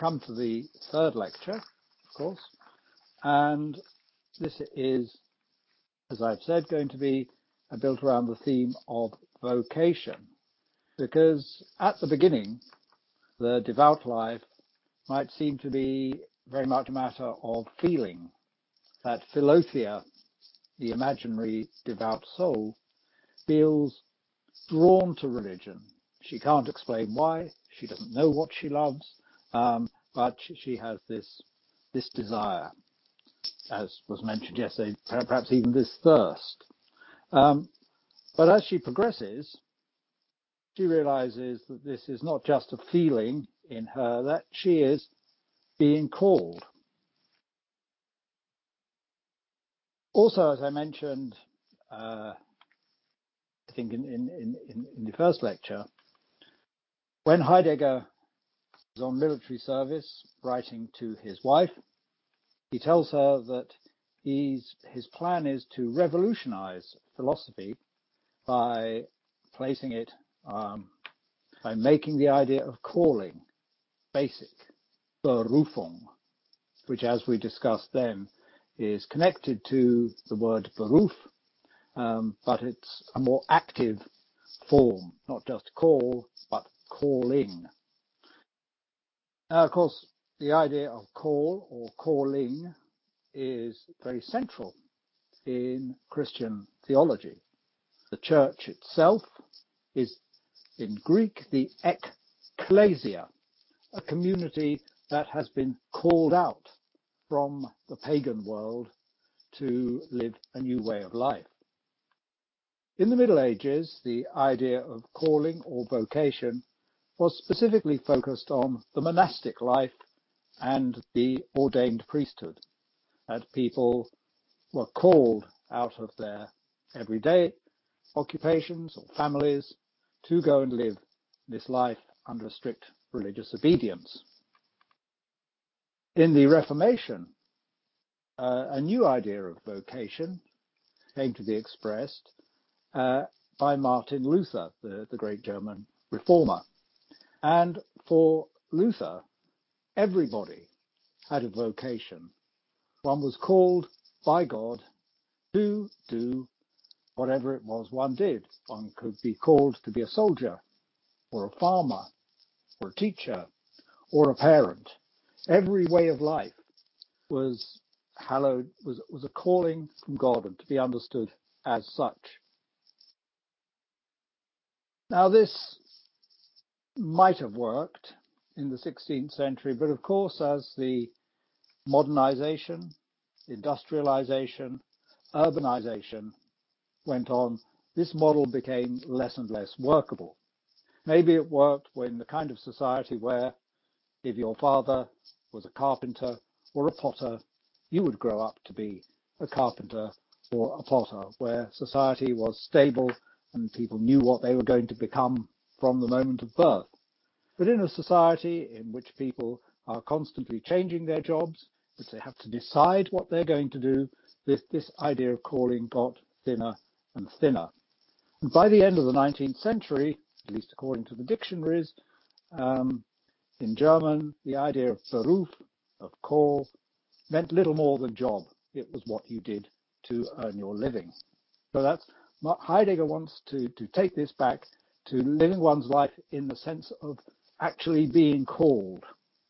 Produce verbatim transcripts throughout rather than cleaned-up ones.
come to the third lecture, of course, and this is, as I've said, going to be built around the theme of vocation, because at the beginning, the devout life might seem to be very much a matter of feeling. That Philothea, the imaginary devout soul, feels drawn to religion. She can't explain why, she doesn't know what she loves, um, but she has this, this desire, as was mentioned yesterday, perhaps even this thirst. Um, but as she progresses, she realizes that this is not just a feeling in her, that she is being called. Also, as I mentioned, uh, I think in, in, in, in the first lecture, when Heidegger was on military service, writing to his wife, he tells her that he's, his plan is to revolutionize philosophy by placing it, um, by making the idea of calling basic, Berufung, which, as we discussed then, is connected to the word Beruf, um, but it's a more active form, not just call, but calling. Now, of course, the idea of call or calling is very central in Christian theology. The church itself is, in Greek, the ekklesia, a community that has been called out from the pagan world to live a new way of life. In the Middle Ages, the idea of calling or vocation was specifically focused on the monastic life and the ordained priesthood, that people were called out of their everyday occupations or families to go and live this life under strict religious obedience. In the Reformation, uh, a new idea of vocation came to be expressed uh, by Martin Luther, the, the great German reformer. And for Luther, everybody had a vocation. One was called by God to do whatever it was one did. One could be called to be a soldier, or a farmer, or a teacher, or a parent. Every way of life was hallowed, was, was a calling from God and to be understood as such. Now, this might have worked in the sixteenth century, but of course, as the modernization, industrialization, urbanization went on, this model became less and less workable. Maybe it worked when the kind of society where if your father was a carpenter or a potter, you would grow up to be a carpenter or a potter, where society was stable and people knew what they were going to become from the moment of birth. But in a society in which people are constantly changing their jobs, which they have to decide what they're going to do, this, this idea of calling got thinner and thinner. And by the end of the nineteenth century, at least according to the dictionaries, um, in German, the idea of Beruf, of call, meant little more than job. It was what you did to earn your living. So that's Heidegger wants to, to take this back to living one's life in the sense of actually being called.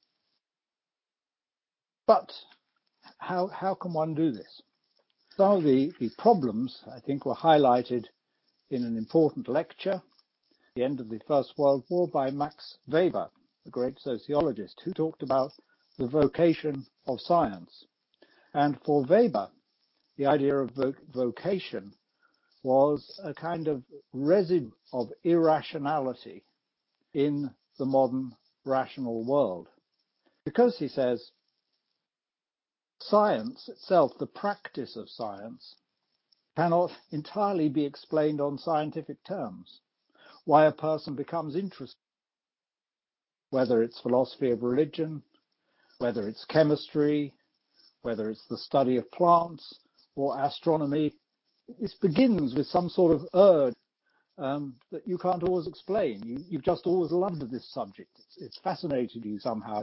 But how, how can one do this? Some of the, the problems, I think, were highlighted in an important lecture at the end of the First World War by Max Weber, a great sociologist, who talked about the vocation of science. And for Weber, the idea of vo- vocation was a kind of residue of irrationality in the modern rational world. Because, he says, science itself, the practice of science, cannot entirely be explained on scientific terms. Why a person becomes interested, whether it's philosophy of religion, whether it's chemistry, whether it's the study of plants or astronomy, this begins with some sort of urge um, that you can't always explain. You, you've just always loved this subject. It's, it's fascinated you somehow. You've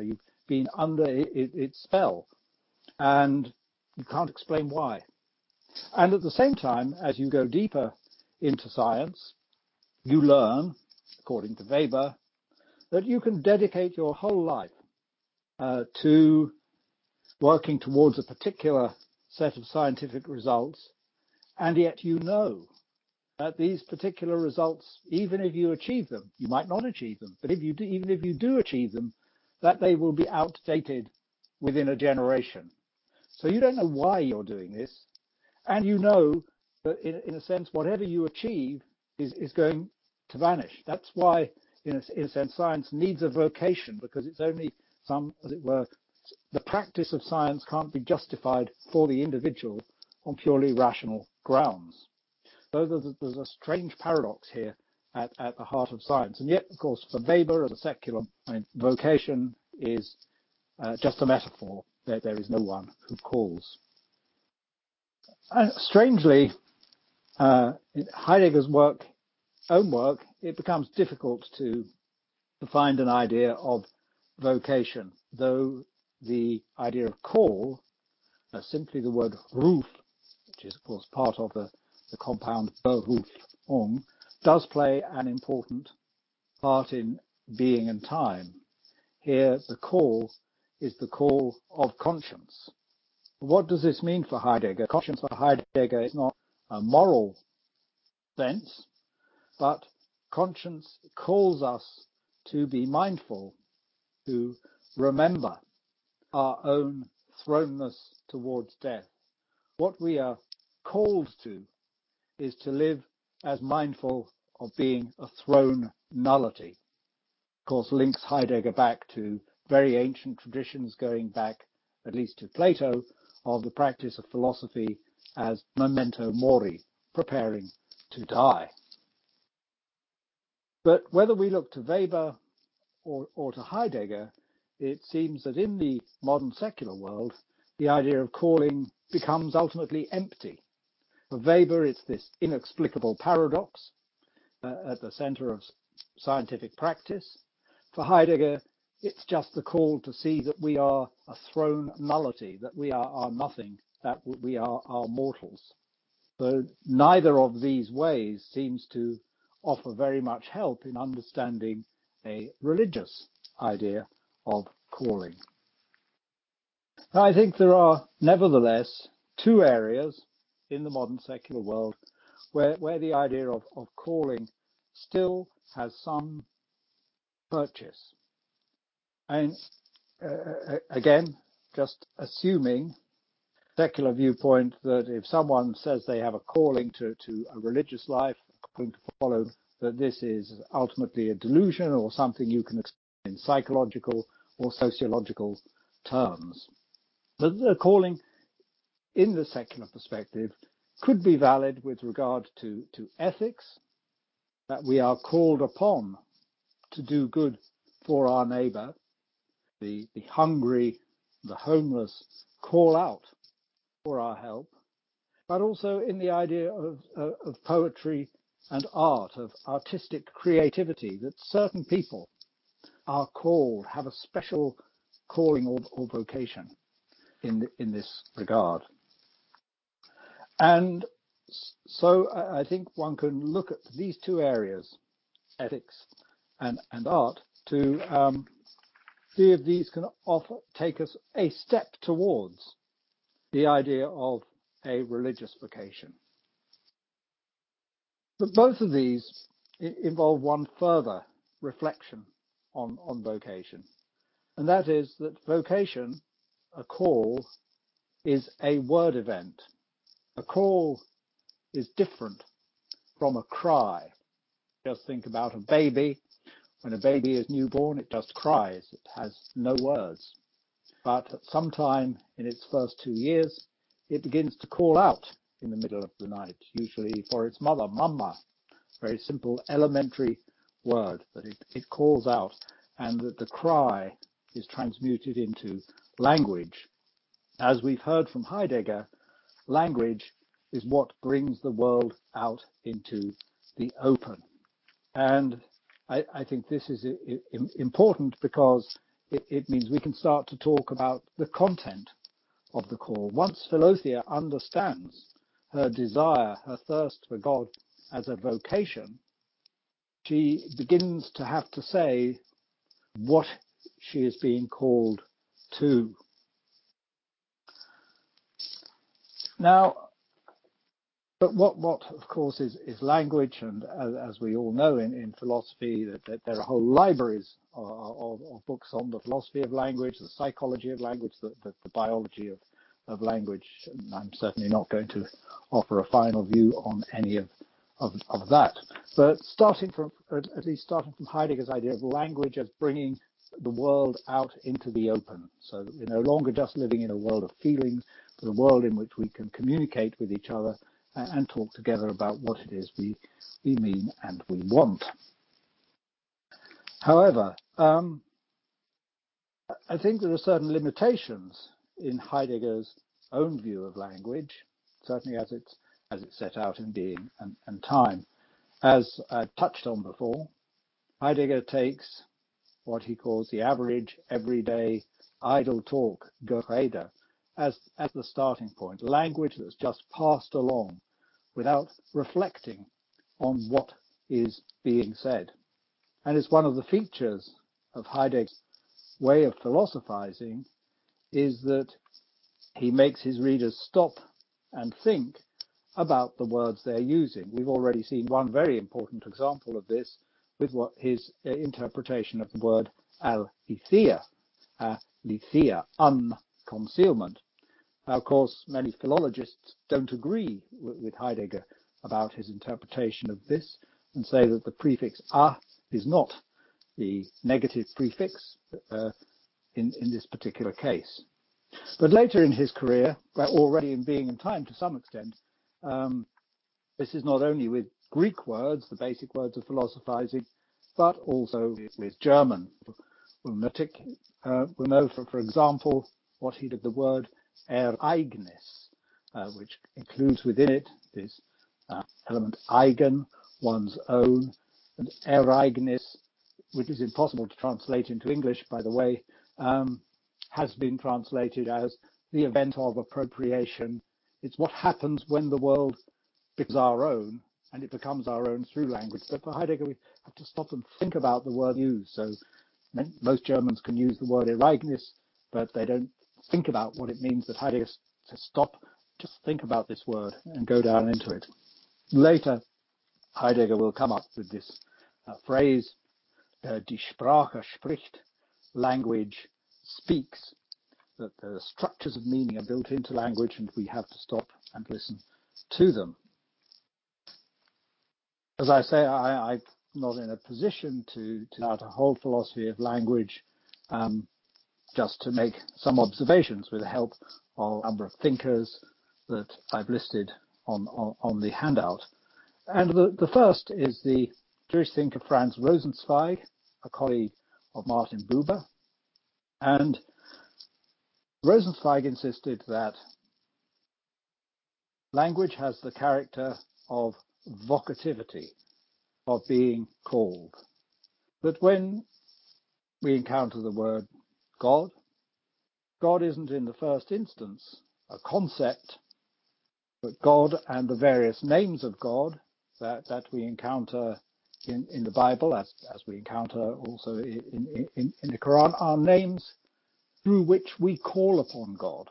been under it, it, its spell, and you can't explain why. And at the same time, as you go deeper into science, you learn, according to Weber, that you can dedicate your whole life uh, to working towards a particular set of scientific results, and yet you know that these particular results, even if you achieve them, you might not achieve them, but if you do, even if you do achieve them, that they will be outdated within a generation. So you don't know why you're doing this, and you know that in, in a sense, whatever you achieve is, is going to vanish. That's why, in a, in a sense, science needs a vocation, because it's only some, as it were, the practice of science can't be justified for the individual on purely rational grounds. So there's, there's a strange paradox here at, at the heart of science. And yet, of course, for Weber as a secular, I mean, vocation is uh, just a metaphor. There, there is no one who calls. And strangely, uh, in Heidegger's work, own work, it becomes difficult to, to find an idea of vocation, though the idea of call, uh, simply the word ruf, which is of course part of the, the compound Berufung, does play an important part in being and time. Here, the call is the call of conscience. What does this mean for Heidegger? Conscience for Heidegger is not a moral sense, but conscience calls us to be mindful, to remember our own thrownness towards death. What we are called to is to live as mindful of being a thrown nullity. Of course, links Heidegger back to very ancient traditions going back at least to Plato of the practice of philosophy as memento mori, preparing to die. But whether we look to Weber or, or to Heidegger, it seems that in the modern secular world, the idea of calling becomes ultimately empty. For Weber, it's this inexplicable paradox uh, at the center of scientific practice. For Heidegger, it's just the call to see that we are a thrown nullity, that we are, are nothing, that we are, are mortals. So neither of these ways seems to offer very much help in understanding a religious idea of calling. Now, I think there are nevertheless two areas in the modern secular world where, where the idea of, of calling still has some purchase. And uh, again, just assuming secular viewpoint that if someone says they have a calling to, to a religious life, according to follow that this is ultimately a delusion or something you can explain in psychological or sociological terms. But the calling in the secular perspective could be valid with regard to, to ethics, that we are called upon to do good for our neighbor. The, the hungry, the homeless call out for our help, but also in the idea of, uh, of poetry and art, of artistic creativity, that certain people are called, have a special calling or, or vocation in, the, in this regard. And so I think one can look at these two areas, ethics and, and art, to um, see if these can offer, take us a step towards the idea of a religious vocation. But both of these involve one further reflection on, on vocation, and that is that vocation, a call, is a word event. A call is different from a cry. Just think about a baby. When a baby is newborn, it just cries. It has no words. But at some time in its first two years, it begins to call out in the middle of the night, usually for its mother, mama. Very simple, elementary word that it, it calls out, and that the cry is transmuted into language. As we've heard from Heidegger, language is what brings the world out into the open. And I, I think this is important because it, it means we can start to talk about the content of the call. Once Philothea understands her desire, her thirst for God as a vocation, she begins to have to say what she is being called to. Now, but what, what of course, is, is language, and as, as we all know in, in philosophy, that, that there are whole libraries of, of, of books on the philosophy of language, the psychology of language, the, the, the biology of, of language. And I'm certainly not going to offer a final view on any of, of, of that. But starting from, at least starting from Heidegger's idea of language as bringing the world out into the open, so that we're no longer just living in a world of feelings, but a world in which we can communicate with each other and talk together about what it is we, we mean and we want. However, um, I think there are certain limitations in Heidegger's own view of language, certainly as it's, as it's set out in Being and, and Time. As I touched on before, Heidegger takes what he calls the average, everyday, idle talk, Gerede, as, as the starting point, language that's just passed along without reflecting on what is being said. And it's one of the features of Heidegger's way of philosophizing is that he makes his readers stop and think about the words they're using. We've already seen one very important example of this with what his interpretation of the word aletheia, aletheia, unconcealment. Now, of course, many philologists don't agree with, with Heidegger about his interpretation of this and say that the prefix a is not the negative prefix uh, in, in this particular case. But later in his career, already in Being and Time to some extent, um, this is not only with Greek words, the basic words of philosophizing, but also with German. We'll, notic, uh, we'll know, for, for example, what he did the word Ereignis, uh, which includes within it this uh, element eigen, one's own, and Ereignis, which is impossible to translate into English, by the way, um, has been translated as the event of appropriation. It's what happens when the world becomes our own, and it becomes our own through language. But for Heidegger, we have to stop and think about the word used. So most Germans can use the word Ereignis, but they don't think about what it means. That Heidegger to stop, just think about this word and go down into it. Later, Heidegger will come up with this uh, phrase, uh, die Sprache spricht, language speaks, that the structures of meaning are built into language and we have to stop and listen to them. As I say, I, I'm not in a position to, to start a whole philosophy of language, um, just to make some observations with the help of a number of thinkers that I've listed on, on, on the handout. And the, the first is the Jewish thinker Franz Rosenzweig, a colleague of Martin Buber. And Rosenzweig insisted that language has the character of vocativity, of being called. That when we encounter the word God, God isn't in the first instance a concept, but God and the various names of God that, that we encounter in, in the Bible, as, as we encounter also in, in, in the Quran, are names through which we call upon God.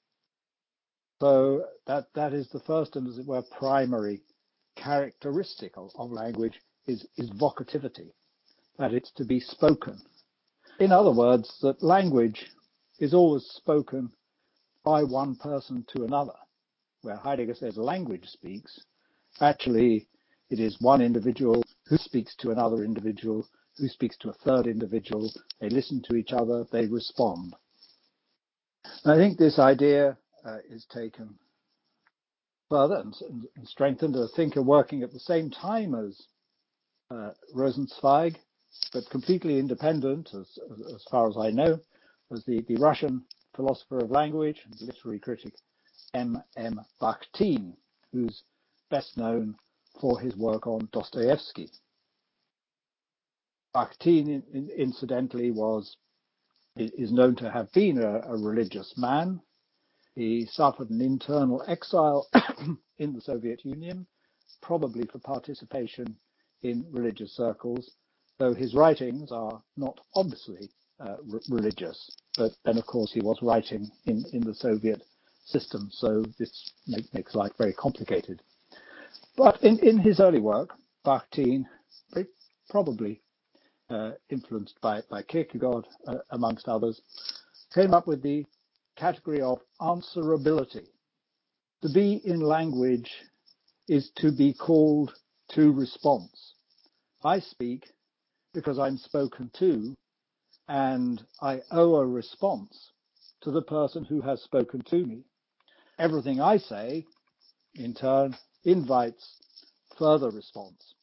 So that, that is the first and, as it were, primary characteristic of, of language is, is vocativity, that it's to be spoken. In other words, that language is always spoken by one person to another. Where Heidegger says language speaks, actually it is one individual who speaks to another individual, who speaks to a third individual, they listen to each other, they respond. And I think this idea uh, is taken further and, and strengthened. A thinker working at the same time as uh, Rosenzweig, but completely independent, as, as, as far as I know, was the, the Russian philosopher of language and literary critic M M Bakhtin, who's best known for his work on Dostoevsky. Bakhtin, in, in, incidentally, was is known to have been a, a religious man. He suffered an internal exile in the Soviet Union, probably for participation in religious circles, though his writings are not obviously uh, r- religious. But then, of course, he was writing in, in the Soviet system, so this make, makes life very complicated. But in, in his early work, Bakhtin, probably uh, influenced by, by Kierkegaard, uh, amongst others, came up with the category of answerability. To be in language is to be called to response. I speak because I'm spoken to, and I owe a response to the person who has spoken to me. Everything I say, in turn, invites further response.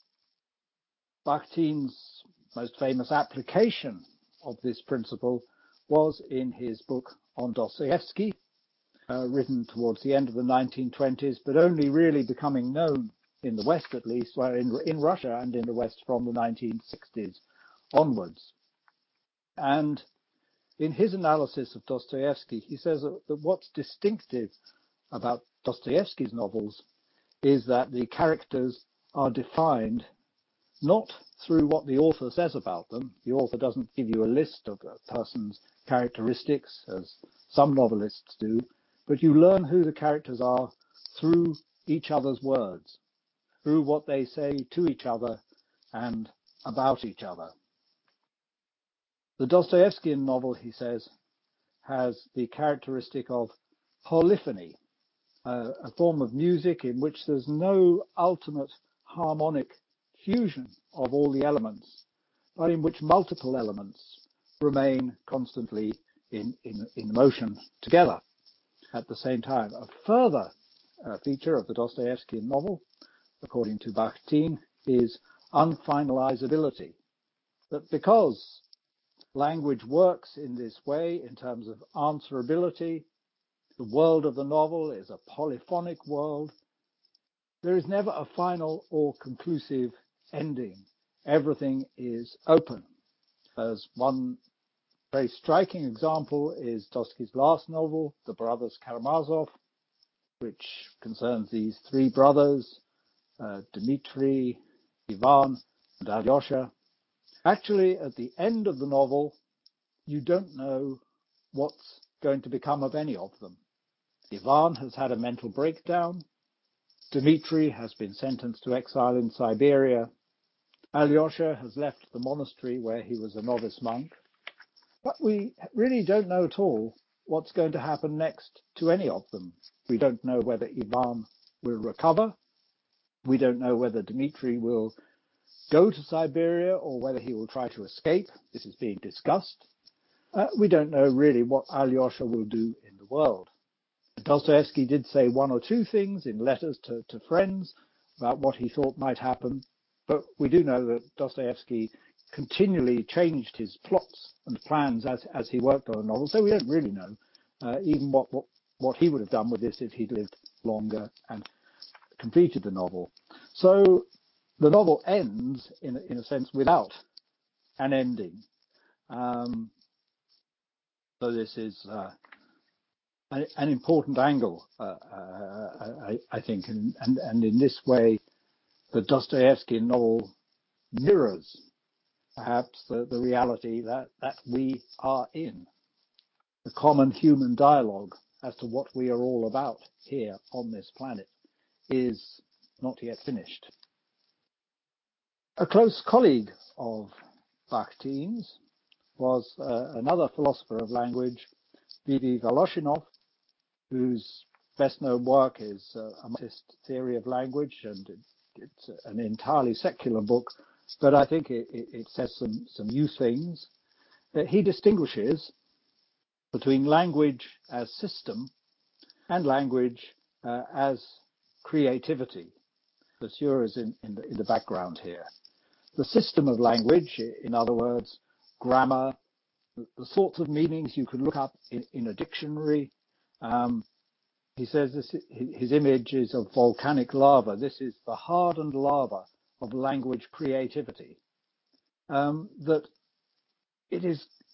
Bakhtin's most famous application of this principle was in his book on Dostoevsky, uh, written towards the end of the nineteen twenties, but only really becoming known in the West, at least, well, in, in Russia and in the West from the nineteen sixties onwards. And in his analysis of Dostoevsky, he says that, that what's distinctive about Dostoevsky's novels is that the characters are defined not through what the author says about them. The author doesn't give you a list of a person's characteristics, as some novelists do, but you learn who the characters are through each other's words, through what they say to each other and about each other. The Dostoevskian novel, he says, has the characteristic of polyphony, uh, a form of music in which there's no ultimate harmonic fusion of all the elements, but in which multiple elements remain constantly in, in, in motion together at the same time. A further uh, feature of the Dostoevskian novel, according to Bakhtin, is unfinalizability. That because language works in this way in terms of answerability, the world of the novel is a polyphonic world. There is never a final or conclusive ending. Everything is open. As one very striking example is Dostoevsky's last novel, The Brothers Karamazov, which concerns these three brothers, uh, Dmitri, Ivan, and Alyosha. Actually, at the end of the novel, you don't know what's going to become of any of them. Ivan has had a mental breakdown. Dmitri has been sentenced to exile in Siberia. Alyosha has left the monastery where he was a novice monk. But we really don't know at all what's going to happen next to any of them. We don't know whether Ivan will recover. We don't know whether Dmitri will go to Siberia or whether he will try to escape. This is being discussed. Uh, we don't know really what Alyosha will do in the world. Dostoevsky did say one or two things in letters to, to friends about what he thought might happen, but we do know that Dostoevsky continually changed his plots and plans as, as he worked on a novel, so we don't really know uh, even what, what, what he would have done with this if he'd lived longer and completed the novel. So the novel ends, in, in a sense, without an ending. Um, so this is uh, an, an important angle, uh, uh, I, I think, and, and, and in this way, the Dostoevsky novel mirrors perhaps the, the reality that, that we are in, the common human dialogue as to what we are all about here on this planet is not yet finished. A close colleague of Bakhtin's was uh, another philosopher of language, V V Voloshinov, whose best-known work is uh, a Marxist theory of language, and it, it's an entirely secular book, but I think it, it, it says some, some new things. Uh, he distinguishes between language as system and language uh, as creativity. Saussure is in, in, the, in the background here. The system of language, in other words, grammar, the, the sorts of meanings you can look up in, in a dictionary. Um, he says this, his image is of volcanic lava. This is the hardened lava of language creativity. Um, that it is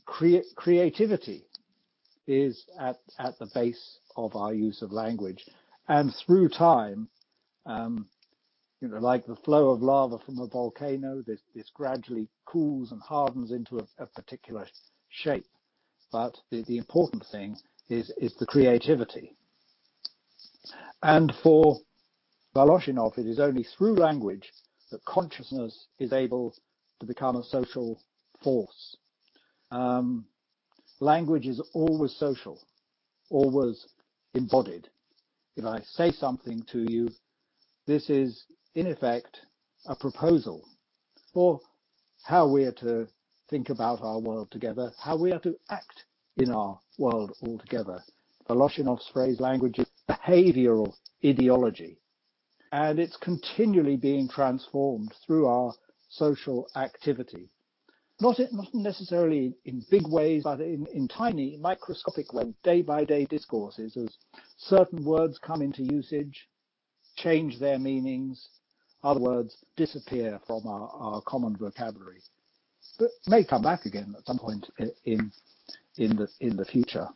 crea- creativity is at, at the base of our use of language. And through time, um, you know, like the flow of lava from a volcano, this, this gradually cools and hardens into a, a particular shape. But the, the important thing is, is the creativity. And for Voloshinov, it is only through language that consciousness is able to become a social force. Um, language is always social, always embodied. If I say something to you, this is in effect a proposal for how we are to think about our world together, how we are to act in our world altogether. Voloshinov's phrase, language is behavioral ideology, and it's continually being transformed through our social activity. Not, not necessarily in big ways, but in, in tiny, microscopic ways, day-by-day discourses, as certain words come into usage, change their meanings, other words disappear from our, our common vocabulary, but may come back again at some point in, in, the, in the future.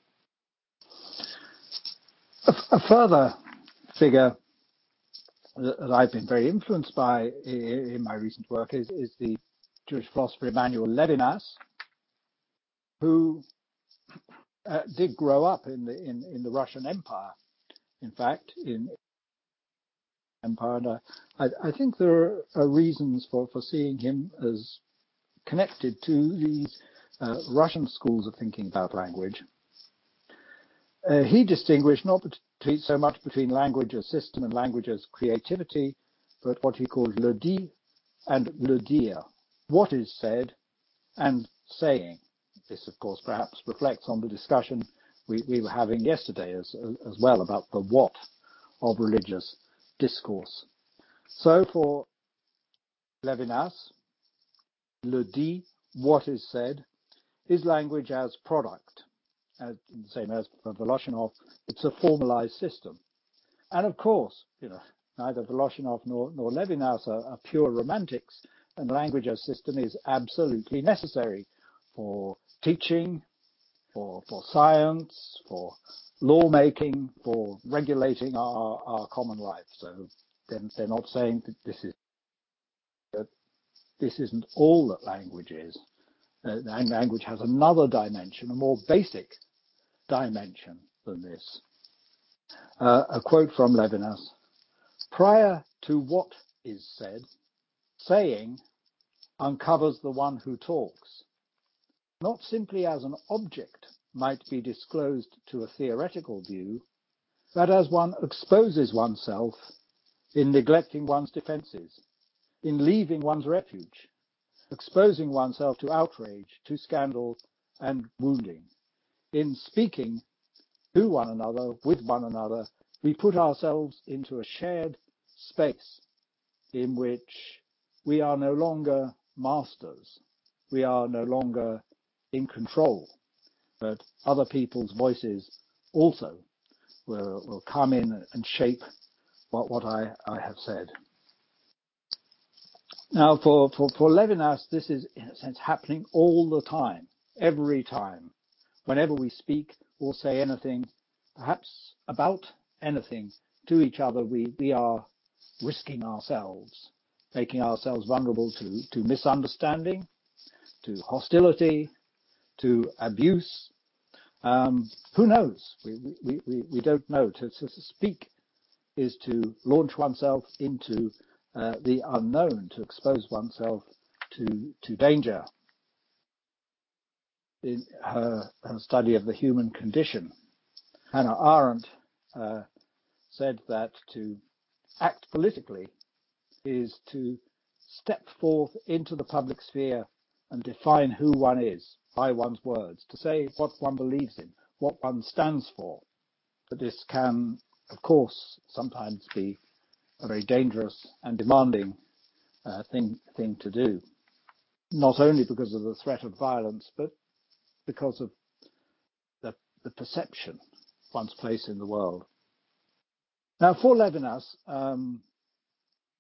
A, a further figure that I've been very influenced by in my recent work is, is the Jewish philosopher Emmanuel Levinas, who uh, did grow up in the in, in the Russian Empire. In fact, in Empire, and I, I think there are reasons for, for seeing him as connected to these uh, Russian schools of thinking about language. Uh, he distinguished not between, so much between language as system and language as creativity, but what he called le dit and le dire, what is said and saying. This, of course, perhaps reflects on the discussion we, we were having yesterday as, as well about the what of religious discourse. So for Levinas, le dit, what is said, is language as product. As, the same as for Voloshinov, it's a formalized system. And of course, you know, neither Voloshinov nor, nor Levinas are, are pure romantics, and language as system is absolutely necessary for teaching, for, for science, for lawmaking, for regulating our, our common life. So they're, they're not saying that this is that this isn't all that language is. Uh, language has another dimension, a more basic dimension than this. Uh, a quote from Levinas: prior to what is said, saying uncovers the one who talks, not simply as an object might be disclosed to a theoretical view, but as one exposes oneself in neglecting one's defenses, in leaving one's refuge, exposing oneself to outrage, to scandal and wounding. In speaking to one another, with one another, we put ourselves into a shared space in which we are no longer masters. We are no longer in control, but other people's voices also will, will come in and shape what, what I, I have said. Now, for, for, for Levinas, this is, in a sense, happening all the time, every time. Whenever we speak or say anything, perhaps about anything to each other, we, we are risking ourselves, making ourselves vulnerable to, to misunderstanding, to hostility, to abuse. Um, who knows? We, we, we, we don't know. To, to speak is to launch oneself into uh, the unknown, to expose oneself to, to danger. In her, her study of the human condition, Hannah Arendt uh, said that to act politically is to step forth into the public sphere and define who one is by one's words, to say what one believes in, what one stands for. But this can, of course, sometimes be a very dangerous and demanding uh, thing, thing to do, not only because of the threat of violence, but because of the, the perception of one's place in the world. Now, for Levinas, um,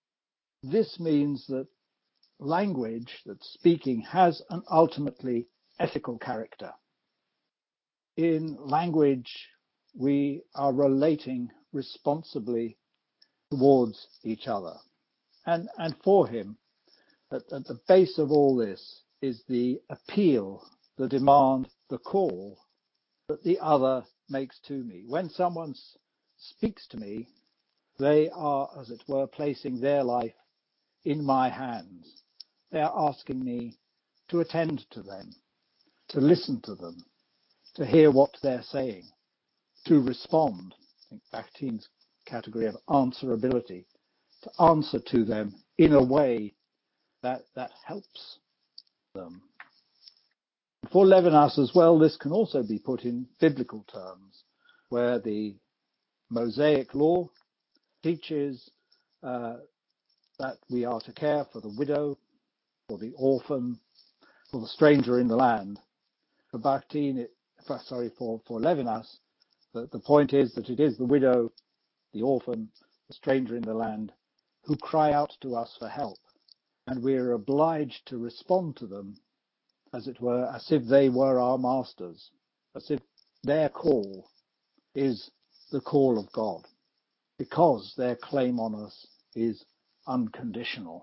this means that language, that speaking, has an ultimately ethical character. In language, we are relating responsibly towards each other. And, and for him, at, at the base of all this is the appeal, the demand, the call that the other makes to me. When someone speaks to me, they are, as it were, placing their life in my hands. They are asking me to attend to them, to listen to them, to hear what they're saying, to respond. I think Bakhtin's category of answerability, to answer to them in a way that, that helps them. For Levinas as well, this can also be put in biblical terms, where the Mosaic law teaches uh, that we are to care for the widow, for the orphan, for the stranger in the land. For Bakhtin, it, for, sorry, for, for Levinas, the, the point is that it is the widow, the orphan, the stranger in the land who cry out to us for help, and we are obliged to respond to them, as it were, as if they were our masters, as if their call is the call of God, because their claim on us is unconditional.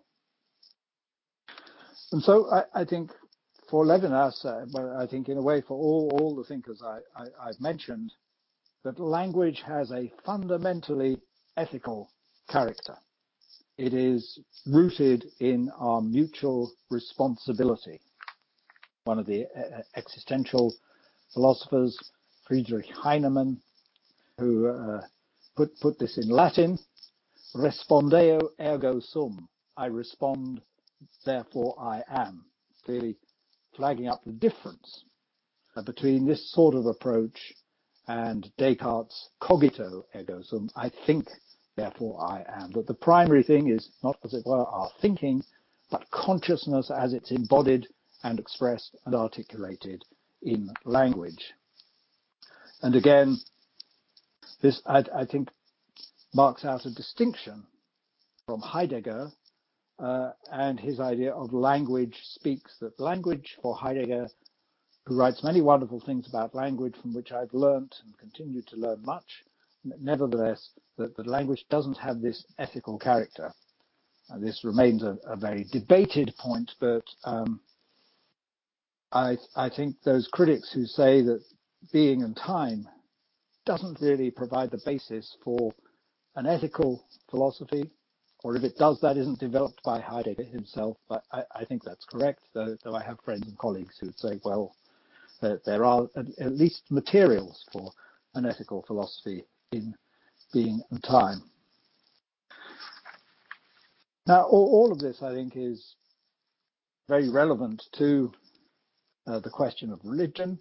And so I, I think for Levinas, uh, but I think in a way for all, all the thinkers I, I, I've mentioned, that language has a fundamentally ethical character. It is rooted in our mutual responsibility. One of the uh, existential philosophers, Friedrich Heinemann, who uh, put, put this in Latin, respondeo ergo sum, I respond, therefore I am, clearly flagging up the difference uh, between this sort of approach and Descartes' cogito ergo sum, I think, therefore I am. But the primary thing is not, as it were, our thinking, but consciousness as it's embodied and expressed and articulated in language. And again, this, I, I think, marks out a distinction from Heidegger uh, and his idea of language speaks, that language for Heidegger, who writes many wonderful things about language from which I've learnt and continue to learn much, nevertheless, that the language doesn't have this ethical character. And this remains a, a very debated point, but um, I, I think those critics who say that being and time doesn't really provide the basis for an ethical philosophy, or if it does, that isn't developed by Heidegger himself. But I, I think that's correct, though, though I have friends and colleagues who would say, well, that there are at, at least materials for an ethical philosophy in being and time. Now, all, all of this, I think, is very relevant to uh, the question of religion,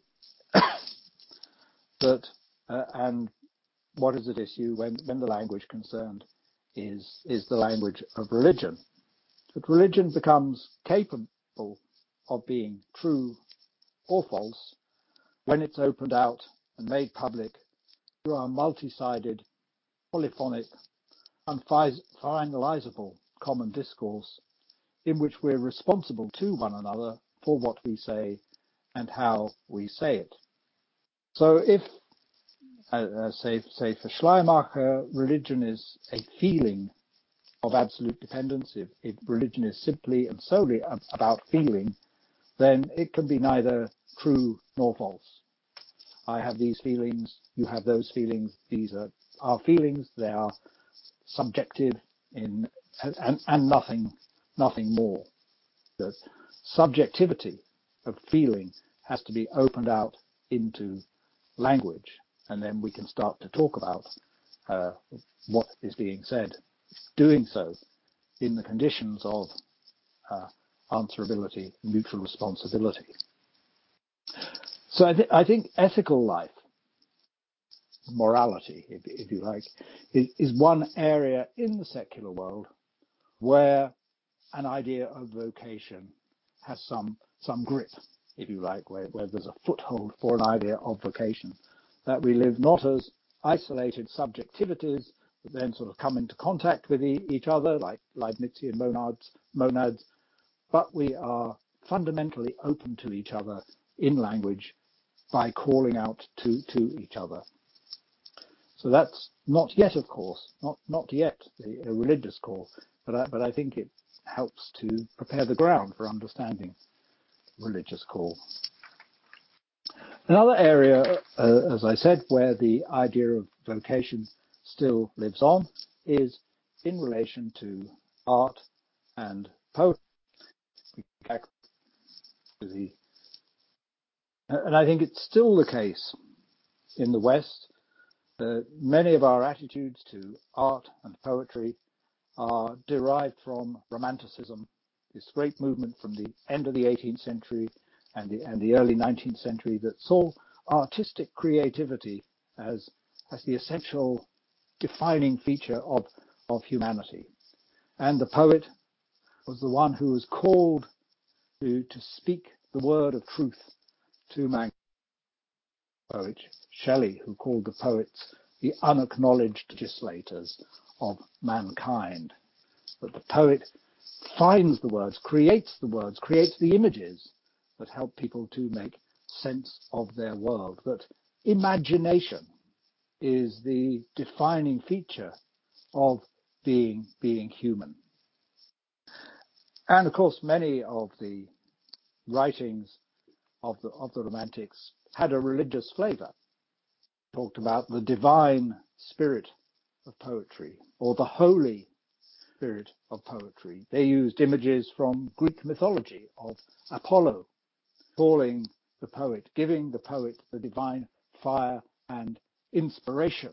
that uh, and what is at issue when, when the language concerned is is the language of religion. That religion becomes capable of being true or false when it's opened out and made public through our multi-sided, polyphonic, unfinalizable common discourse in which we're responsible to one another for what we say and how we say it. So if, uh, say, say for Schleiermacher, religion is a feeling of absolute dependence, if, if religion is simply and solely about feeling, then it can be neither true nor false. I have these feelings, you have those feelings, these are our feelings, they are subjective in and, and nothing nothing more. The subjectivity of feeling has to be opened out into language, and then we can start to talk about uh, what is being said. Doing so in the conditions of uh, answerability, mutual responsibility. So I, th- I think ethical life, morality, if, if you like, is, is one area in the secular world where an idea of vocation has some some grip, if you like, where, where there's a foothold for an idea of vocation, that we live not as isolated subjectivities that then sort of come into contact with e- each other, like Leibnizian monads, monads, but we are fundamentally open to each other in language by calling out to, to each other. So that's not yet, of course, not, not yet a, a religious call, but I, but I think it helps to prepare the ground for understanding religious call. Another area, uh, as I said, where the idea of vocation still lives on is in relation to art and poetry. And I think it's still the case in the West that many of our attitudes to art and poetry are derived from Romanticism, this great movement from the end of the eighteenth century and the, and the early nineteenth century that saw artistic creativity as, as the essential defining feature of, of humanity. And the poet was the one who was called to, to speak the word of truth to mankind. Poet Shelley, who called the poets the unacknowledged legislators of mankind. But the poet finds the words, creates the words, creates the images that help people to make sense of their world. That imagination is the defining feature of being, being human. And of course, many of the writings of the, of the Romantics had a religious flavor. Talked about the divine spirit of poetry or the holy spirit of poetry. They used images from Greek mythology of Apollo, calling the poet, giving the poet the divine fire and inspiration.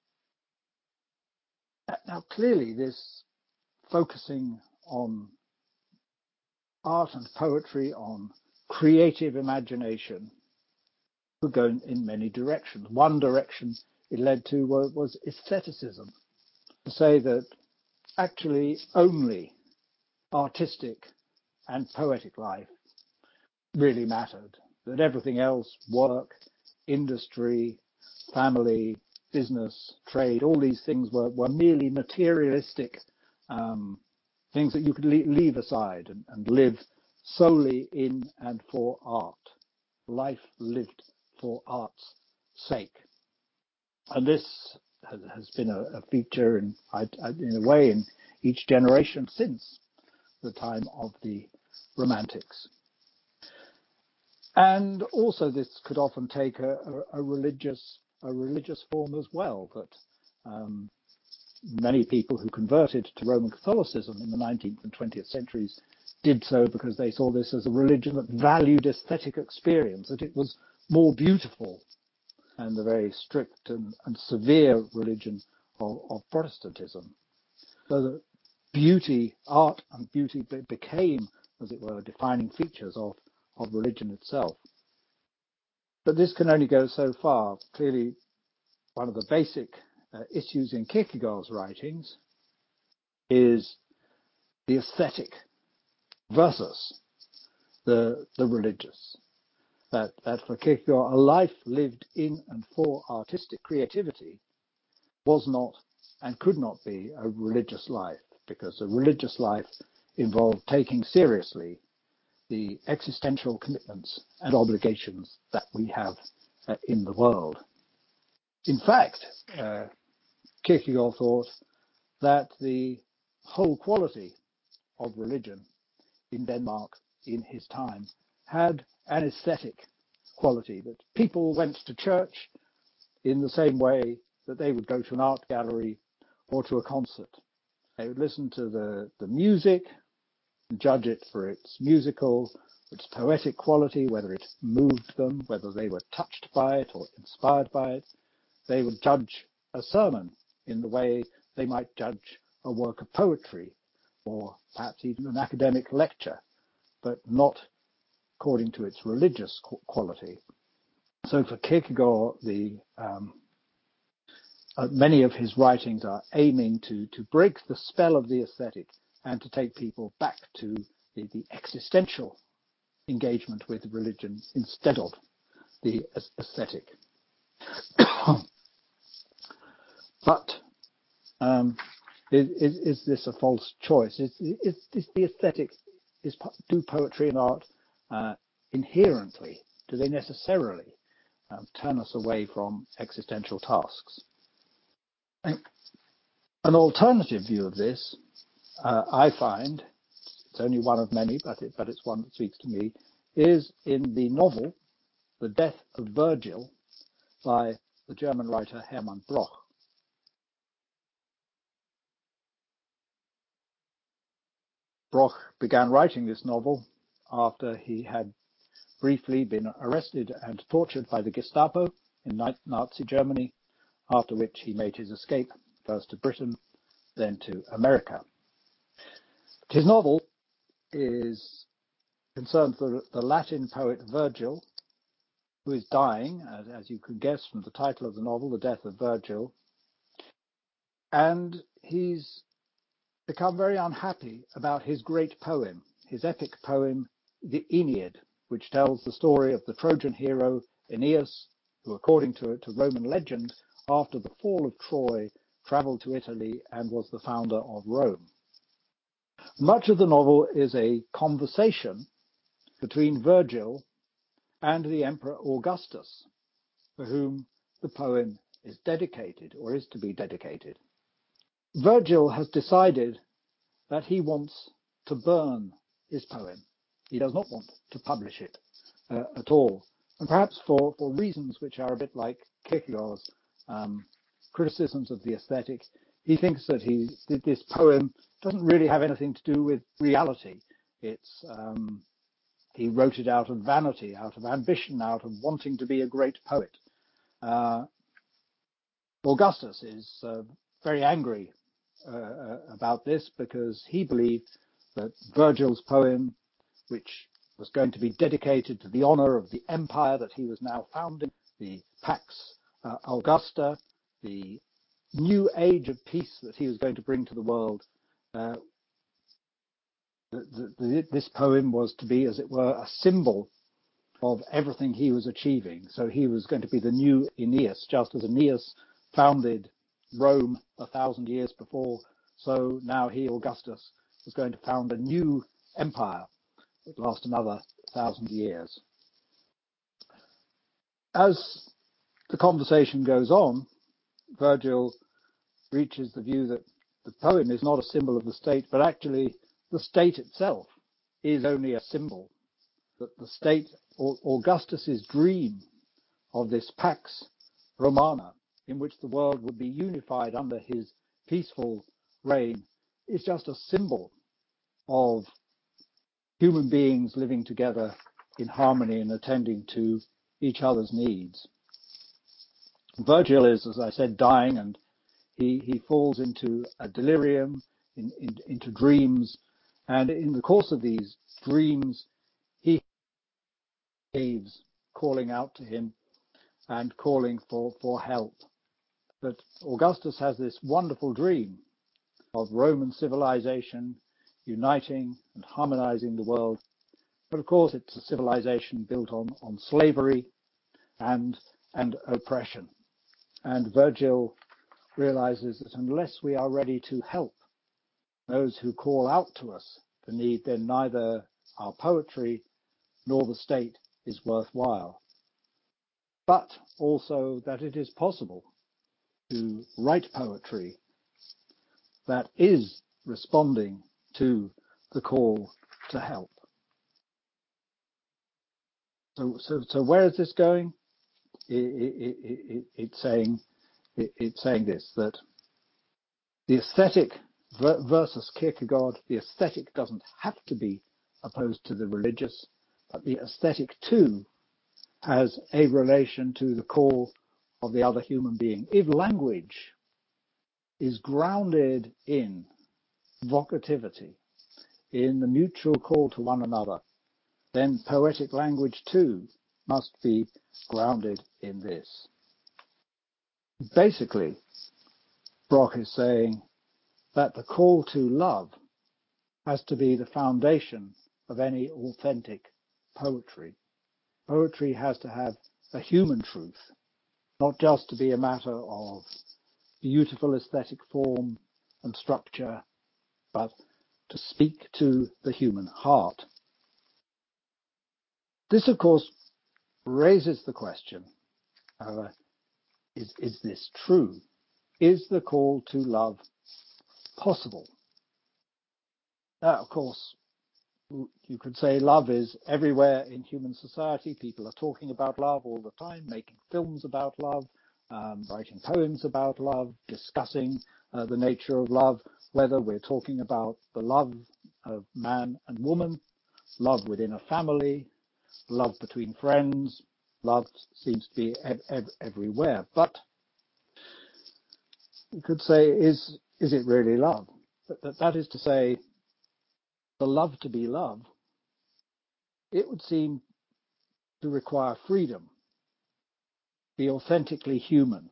Now, clearly, this focusing on art and poetry, on creative imagination, could go in, in many directions. One direction it led to was, was aestheticism, to say that actually only artistic and poetic life really mattered, that everything else, work, industry, family, business, trade, all these things were, were merely materialistic um, things that you could le- leave aside and, and live solely in and for art. Life lived for art's sake. And this has, has been a, a feature in, in a way in each generation since the time of the Romantics. And also this could often take a, a, a religious a religious form as well, that um, many people who converted to Roman Catholicism in the nineteenth and twentieth centuries did so because they saw this as a religion that valued aesthetic experience, that it was more beautiful than the very strict and, and severe religion of, of Protestantism. So that beauty, art and beauty became, as it were, defining features of, of religion itself. But this can only go so far. Clearly, one of the basic uh, issues in Kierkegaard's writings is the aesthetic versus the, the religious. That, that for Kierkegaard, a life lived in and for artistic creativity was not and could not be a religious life, because a religious life involved taking seriously the existential commitments and obligations that we have uh, in the world. In fact, uh, Kierkegaard thought that the whole quality of religion in Denmark in his time had an aesthetic quality, that people went to church in the same way that they would go to an art gallery or to a concert. They would listen to the, the music, judge it for its musical, its poetic quality, whether it moved them, whether they were touched by it or inspired by it. They would judge a sermon in the way they might judge a work of poetry or perhaps even an academic lecture, but not according to its religious quality. So for Kierkegaard, the um, uh, many of his writings are aiming to, to break the spell of the aesthetic and to take people back to the, the existential engagement with religion instead of the aesthetic. But um, is, is, is this a false choice? Is, is, is the aesthetic, is do poetry and art uh, inherently do they necessarily um, turn us away from existential tasks? And an alternative view of this, uh, I find, it's only one of many, but, it, but it's one that speaks to me, is in the novel The Death of Virgil by the German writer Hermann Bloch. Bloch began writing this novel after he had briefly been arrested and tortured by the Gestapo in Nazi Germany, after which he made his escape, first to Britain, then to America. His novel is concerned with the Latin poet Virgil, who is dying, as, as you can guess from the title of the novel, The Death of Virgil, and he's become very unhappy about his great poem, his epic poem, the Aeneid, which tells the story of the Trojan hero Aeneas, who, according to, to Roman legend, after the fall of Troy, traveled to Italy and was the founder of Rome. Much of the novel is a conversation between Virgil and the Emperor Augustus, for whom the poem is dedicated, or is to be dedicated. Virgil has decided that he wants to burn his poem. He does not want to publish it uh, at all. And perhaps for, for reasons which are a bit like Kierkegaard's um, criticisms of the aesthetic, he thinks that he, that this poem doesn't really have anything to do with reality. It's um, he wrote it out of vanity, out of ambition, out of wanting to be a great poet. Uh, Augustus is uh, very angry uh, about this because he believed that Virgil's poem, which was going to be dedicated to the honor of the empire that he was now founding, the Pax uh, Augusta, the new age of peace that he was going to bring to the world, uh, the, the, the, this poem was to be, as it were, a symbol of everything he was achieving. So he was going to be the new Aeneas, just as Aeneas founded Rome a thousand years before. So now he, Augustus, was going to found a new empire that would last another thousand years. As the conversation goes on, Virgil reaches the view that the poem is not a symbol of the state, but actually the state itself is only a symbol. That the state, or Augustus's dream of this Pax Romana, in which the world would be unified under his peaceful reign, is just a symbol of human beings living together in harmony and attending to each other's needs. Virgil is, as I said, dying, and he, he falls into a delirium, in, in, into dreams, and in the course of these dreams, he hears calling out to him and calling for, for help. But Augustus has this wonderful dream of Roman civilization uniting and harmonizing the world. But of course, it's a civilization built on, on slavery and, and oppression. And Virgil realizes that unless we are ready to help those who call out to us for need, then neither our poetry nor the state is worthwhile. But also that it is possible to write poetry that is responding to the call to help. So, so, so where is this going? It, it, it, it, it's saying, it, it's saying this, that the aesthetic versus Kierkegaard, the aesthetic doesn't have to be opposed to the religious, but the aesthetic too has a relation to the call of the other human being. If language is grounded in vocativity, in the mutual call to one another, then poetic language too must be grounded in this. Basically, Bloch is saying that the call to love has to be the foundation of any authentic poetry. Poetry has to have a human truth, not just to be a matter of beautiful aesthetic form and structure, but to speak to the human heart. This, of course, raises the question, uh, is, is this true? Is the call to love possible? Now, of course, you could say love is everywhere in human society. People are talking about love all the time, making films about love, um, writing poems about love, discussing uh, the nature of love, whether we're talking about the love of man and woman, love within a family, love between friends. Love seems to be ev- ev- everywhere. But you could say, is, is it really love? That, that is to say, the love to be love, it would seem to require freedom, be authentically human.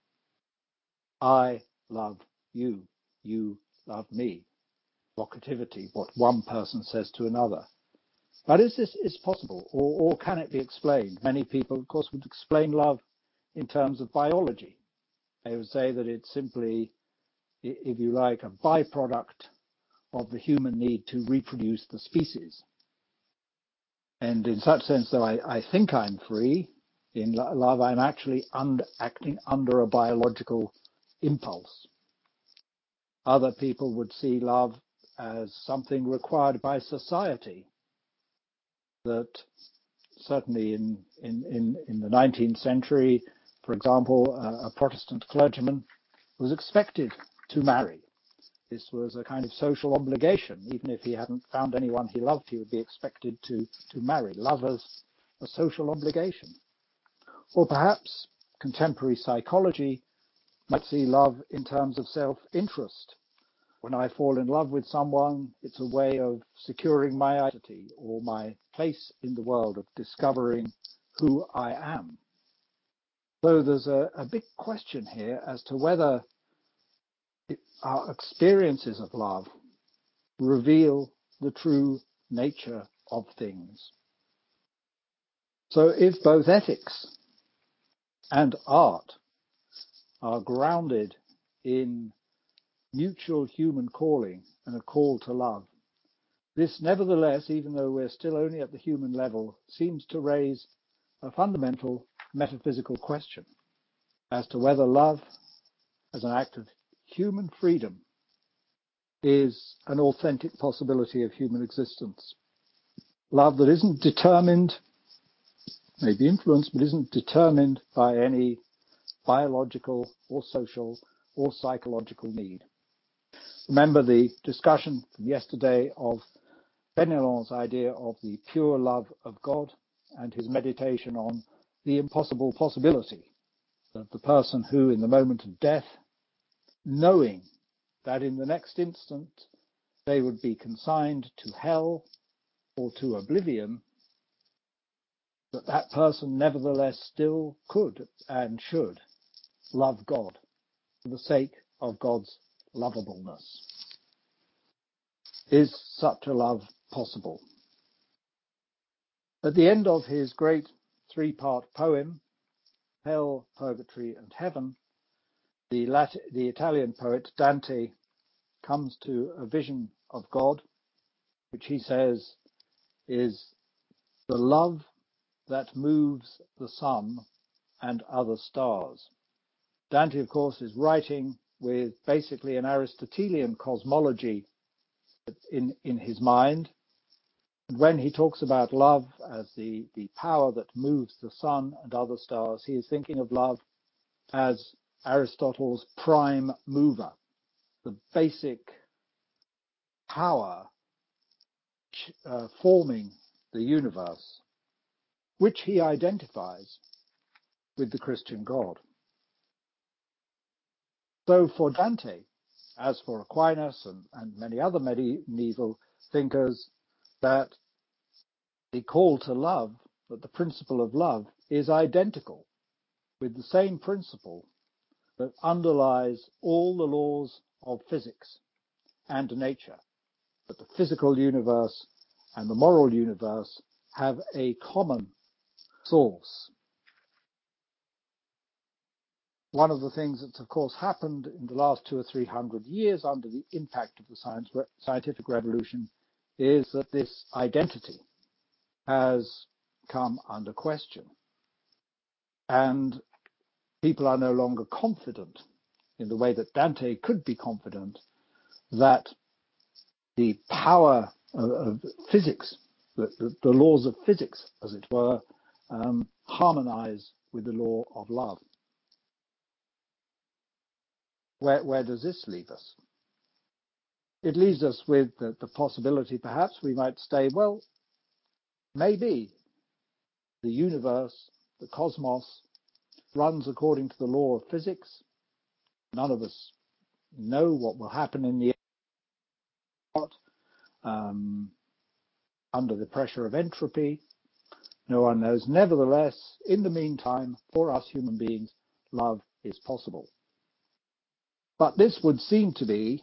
I love you, you love me. Vocativity, what one person says to another. But is this is possible, or, or can it be explained? Many people, of course, would explain love in terms of biology. They would say that it's simply, if you like, a byproduct of the human need to reproduce the species. And in such sense, though I, I think I'm free, in love I'm actually under, acting under a biological impulse. Other people would see love as something required by society, that certainly in, in, in, in the nineteenth century, for example, a, a Protestant clergyman was expected to marry. This was a kind of social obligation. Even if he hadn't found anyone he loved, he would be expected to, to marry. Love as a social obligation. Or perhaps contemporary psychology might see love in terms of self-interest. When I fall in love with someone, it's a way of securing my identity or my place in the world, of discovering who I am. So there's a, a big question here as to whether it, our experiences of love reveal the true nature of things. So if both ethics and art are grounded in mutual human calling and a call to love, this nevertheless, even though we're still only at the human level, seems to raise a fundamental metaphysical question as to whether love, as an act of human freedom, is an authentic possibility of human existence. Love that isn't determined, may be influenced, but isn't determined by any biological or social or psychological need. Remember the discussion from yesterday of Fenelon's idea of the pure love of God and his meditation on the impossible possibility of the person who, in the moment of death, knowing that in the next instant they would be consigned to hell or to oblivion, that that person nevertheless still could and should love God for the sake of God's lovableness. Is such a love possible? At the end of his great three-part poem, Hell, Purgatory and Heaven, the, Latin, the Italian poet Dante comes to a vision of God, which he says is the love that moves the sun and other stars. Dante, of course, is writing with basically an Aristotelian cosmology in, in his mind. And when he talks about love as the, the power that moves the sun and other stars, he is thinking of love as Aristotle's prime mover, the basic power uh, forming the universe, which he identifies with the Christian God. So for Dante, as for Aquinas and, and many other medieval thinkers, that the call to love, that the principle of love is identical with the same principle that underlies all the laws of physics and nature, that the physical universe and the moral universe have a common source. One of the things that's, of course, happened in the last two or three hundred years under the impact of the science, scientific revolution is that this identity has come under question. and people are no longer confident in the way that Dante could be confident that the power of, of physics, the, the, the laws of physics, as it were, um, harmonize with the law of love. Where, where does this leave us? It leaves us with the, the possibility, perhaps we might say, well, maybe the universe, the cosmos, runs according to the law of physics. None of us know what will happen in the end, um, under the pressure of entropy. No one knows. Nevertheless, in the meantime, for us human beings, love is possible. But this would seem to be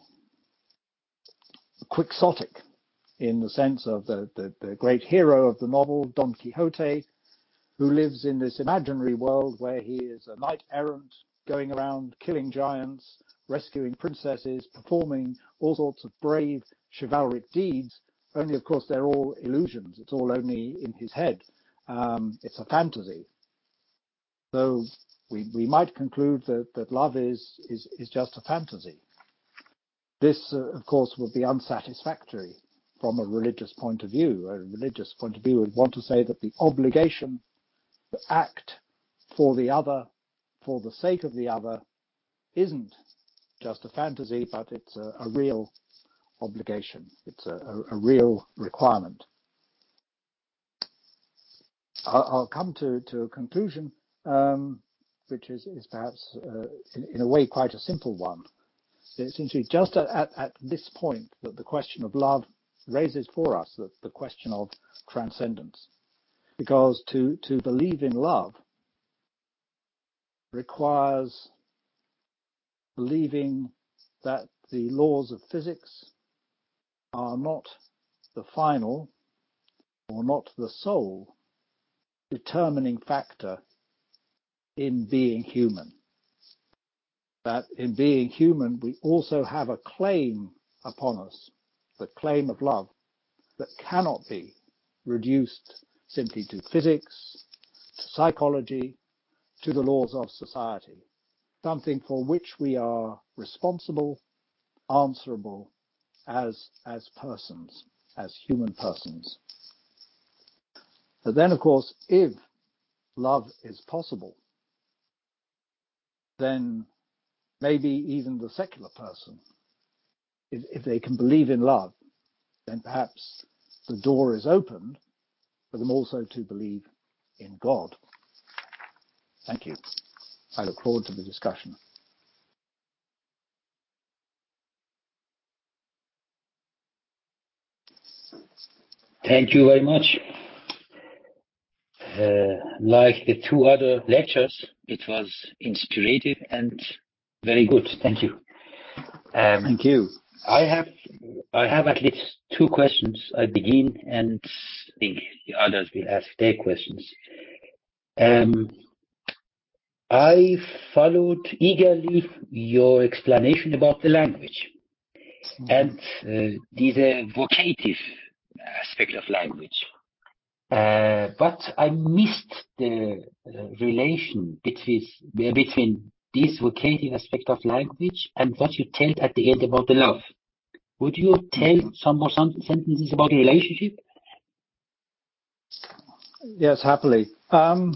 quixotic in the sense of the, the, the great hero of the novel, Don Quixote, who lives in this imaginary world where he is a knight errant, going around killing giants, rescuing princesses, performing all sorts of brave chivalric deeds. Only, of course, they're all illusions. It's all only in his head. Um, it's a fantasy. So we, we might conclude that, that love is, is, is just a fantasy. This, uh, of course, would be unsatisfactory from a religious point of view. A religious point of view would want to say that the obligation to act for the other, for the sake of the other, isn't just a fantasy, but it's a, a real obligation. It's a, a, a real requirement. I'll, I'll come to, to a conclusion, um, which is, is perhaps, uh, in, in a way, quite a simple one. It seems to be just at, at, at this point that the question of love raises for us the, the question of transcendence. Because to, to believe in love requires believing that the laws of physics are not the final or not the sole determining factor in being human. That in being human, we also have a claim upon us, the claim of love, that cannot be reduced simply to physics, to psychology, to the laws of society, something for which we are responsible, answerable as, as persons, as human persons. But then, of course, if love is possible, then maybe even the secular person, if, if they can believe in love, then perhaps the door is opened for them also to believe in God. Thank you. I look forward to the discussion. Thank you very much. Uh, like the two other lectures, it was inspirative and very good. Thank you. Um, Thank you. I have I have at least two questions. I begin, and I think the others will ask their questions. Um, I followed eagerly your explanation about the language mm-hmm. and uh, the vocative aspect of language. Uh, but I missed the uh, relation between between this vocative aspect of language and what you told at the end about the love. Would you tell some more sentences about the relationship? Yes, happily. Um,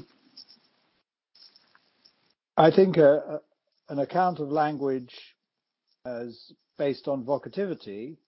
I think a, a, an account of language as based on vocativity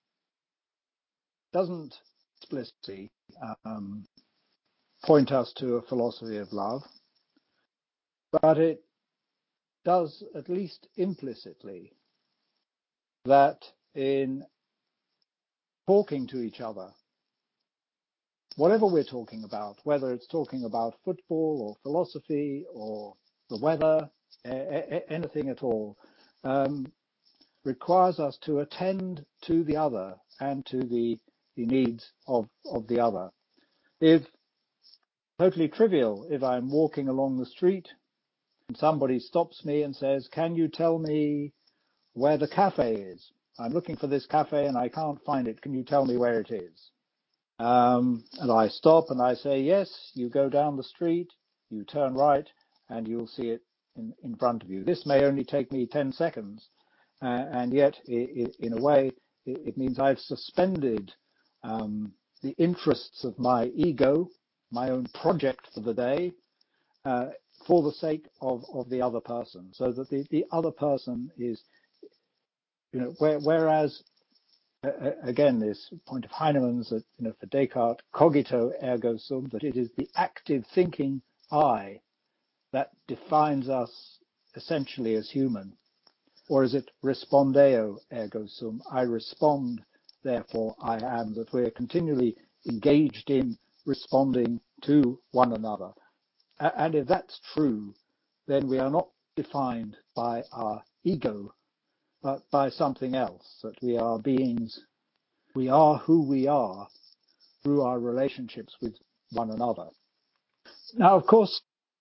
doesn't explicitly um, point us to a philosophy of love, but it does at least implicitly that in talking to each other, whatever we're talking about, whether it's talking about football or philosophy or the weather, a- a- anything at all, um, requires us to attend to the other and to the, the needs of, of the other. If totally trivial, if I'm walking along the street and somebody stops me and says, "Can you tell me where the cafe is? I'm looking for this cafe and I can't find it. Can you tell me where it is?" Um, and I stop and I say, "Yes, you go down the street, you turn right, and you'll see it in, in front of you. This may only take me ten seconds, uh, and yet, it, it, in a way, it, it means I've suspended um, the interests of my ego, my own project for the day, uh, for the sake of, of the other person, so that the, the other person is, you know, where, whereas, uh, again, this point of Heinemann's that, you know, for Descartes, cogito ergo sum, that it is the active thinking I that defines us essentially as human. Or is it respondeo ergo sum? I respond, therefore I am, that we're continually engaged in responding to one another. And if that's true, then we are not defined by our ego, but by something else, that we are beings, we are who we are through our relationships with one another. Now, of course,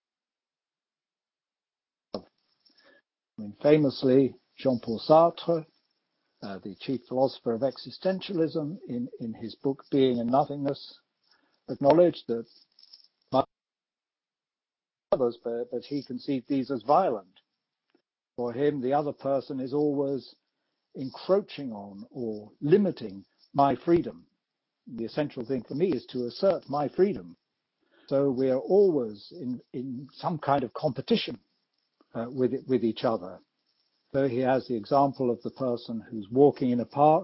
I mean, famously, Jean-Paul Sartre, uh, the chief philosopher of existentialism, in, in his book Being and Nothingness, acknowledged that others, but, but he conceived these as violent. For him, the other person is always encroaching on or limiting my freedom. The essential thing for me is to assert my freedom. So we are always in, in some kind of competition uh, with, with each other. So he has the example of the person who's walking in a park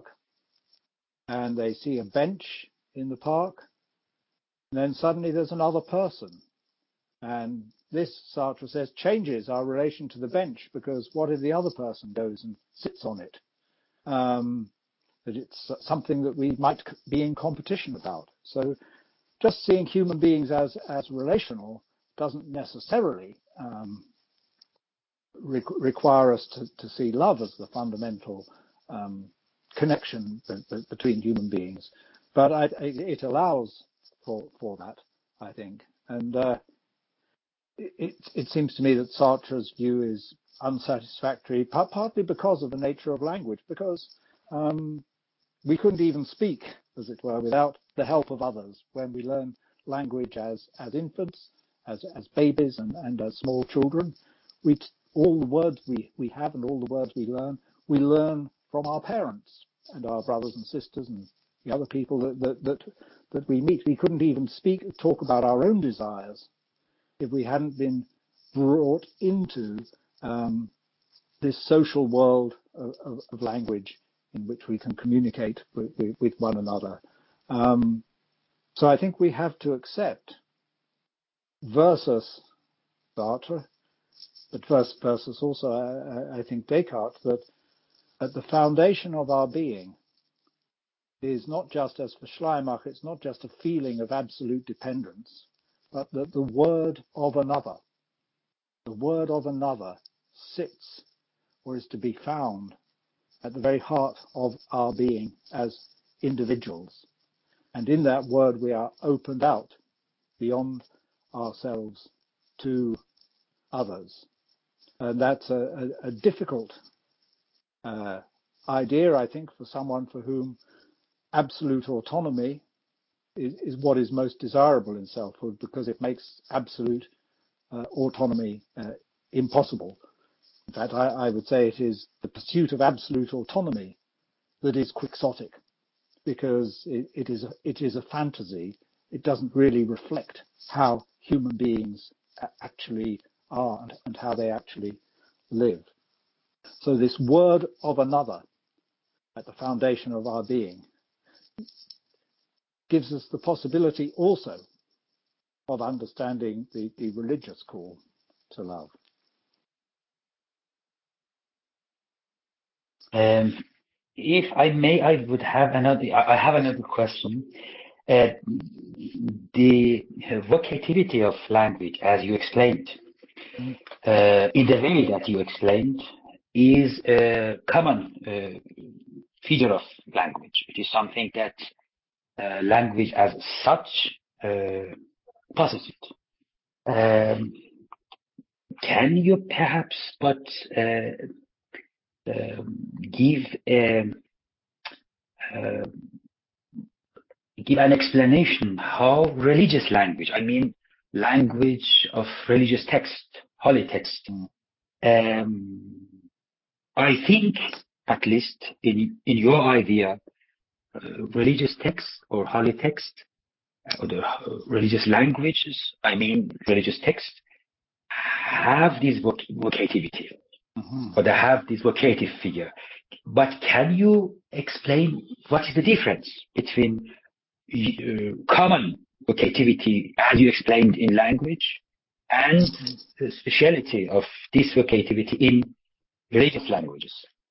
and they see a bench in the park, and then suddenly there's another person. And this, Sartre says, changes our relation to the bench, because what if the other person goes and sits on it? Um, that it's something that we might be in competition about. So just seeing human beings as, as relational doesn't necessarily um, re- require us to, to see love as the fundamental um, connection b- b- between human beings. But I, it allows for, for that, I think. And uh, it, it seems to me that Sartre's view is unsatisfactory, partly because of the nature of language, because um, we couldn't even speak, as it were, without the help of others. When we learn language as, as infants, as, as babies and, and as small children, we t- all the words we, we have and all the words we learn, we learn from our parents and our brothers and sisters and the other people that, that, that, that we meet. We couldn't even speak, talk about our own desires if we hadn't been brought into um, this social world of, of, of language in which we can communicate with, with, with one another. Um, so I think we have to accept versus Sartre, but versus also, I, I think, Descartes, that at the foundation of our being is not just, as for Schleiermacher, it's not just a feeling of absolute dependence, but that the word of another, the word of another sits or is to be found at the very heart of our being as individuals. And in that word, we are opened out beyond ourselves to others. And that's a, a, a difficult uh, idea, I think, for someone for whom absolute autonomy is, is what is most desirable in selfhood, because it makes absolute uh, autonomy uh, impossible. In fact, I, I would say it is the pursuit of absolute autonomy that is quixotic, because it, it is a, it is a fantasy. It doesn't really reflect how human beings actually are and, and how they actually live. So this word of another at the foundation of our being gives us the possibility also of understanding the, the religious call to love. Um, if I may, I would have another. I have another question. Uh, the vocativity of language, as you explained, Mm. uh, in the way that you explained, is a common uh, feature of language. It is something that uh, language as such uh, possesses. Um, can you perhaps but uh, uh, give a, uh, give an explanation how religious language, I mean language of religious text, holy text. Um, I think, at least in in your idea, uh, religious text or holy text, or the uh, religious languages, I mean religious text, have this voc- vocativity, Mhm. or they have this vocative figure. But can you explain what is the difference between uh, common vocativity, as you explained in language, and the speciality of this vocativity in religious languages?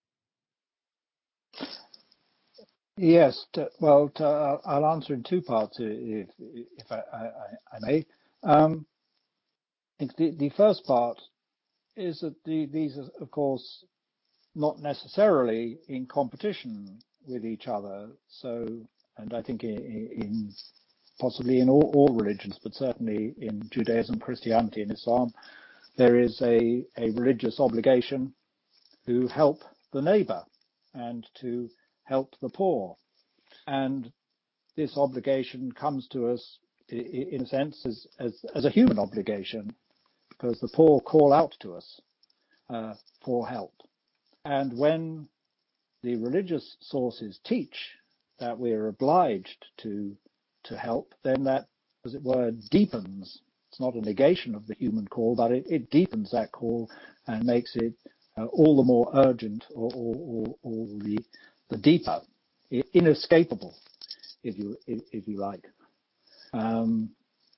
Yes. To, well, to, I'll I'll answer in two parts, if if I, I, I may. Um, I think the, the first part is that the, these are, of course, not necessarily in competition with each other. So, and I think in, in possibly in all, all religions, but certainly in Judaism, Christianity, and Islam, there is a, a religious obligation to help the neighbor and to help the poor. And this obligation comes to us, in a sense, as, as, as a human obligation, because the poor call out to us uh, for help. And when the religious sources teach that we are obliged to to help, then that, as it were, deepens. It's not a negation of the human call, but it, it deepens that call and makes it uh, all the more urgent, or, or, or, or the the deeper, inescapable, if you if, if you like. Um,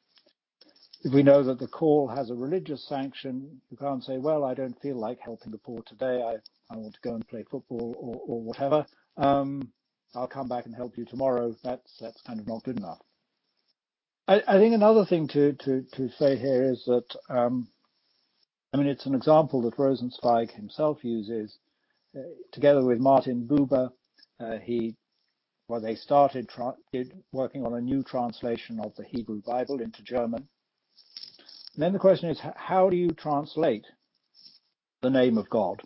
if we know that the call has a religious sanction, you can't say, well, I don't feel like helping the poor today. I, I want to go and play football or, or whatever. Um, I'll come back and help you tomorrow. That's that's kind of not good enough. I, I think another thing to, to, to say here is that, um, I mean, it's an example that Rosenzweig himself uses. Uh, together with Martin Buber, uh, he, well, they started tra- did, working on a new translation of the Hebrew Bible into German. And then the question is, how do you translate the name of God?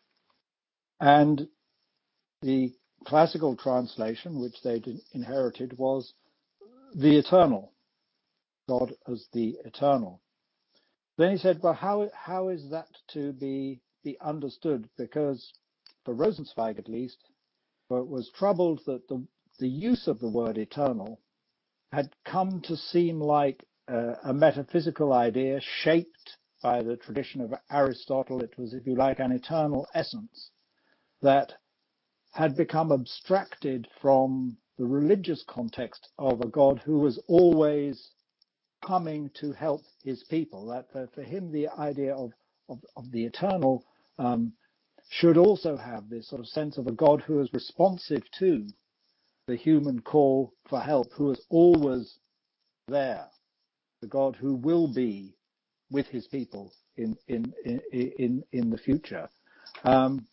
And the classical translation, which they inherited, was the eternal, God as the eternal. Then he said, well, how how is that to be be understood? Because for Rosenzweig, at least, was troubled that the the use of the word eternal had come to seem like uh, a metaphysical idea shaped by the tradition of Aristotle. It was, if you like, an eternal essence that had become abstracted from the religious context of a God who was always coming to help his people. That for, for him, the idea of, of, of the eternal um, should also have this sort of sense of a God who is responsive to the human call for help, who is always there, the God who will be with his people in in in in, in the future. Um,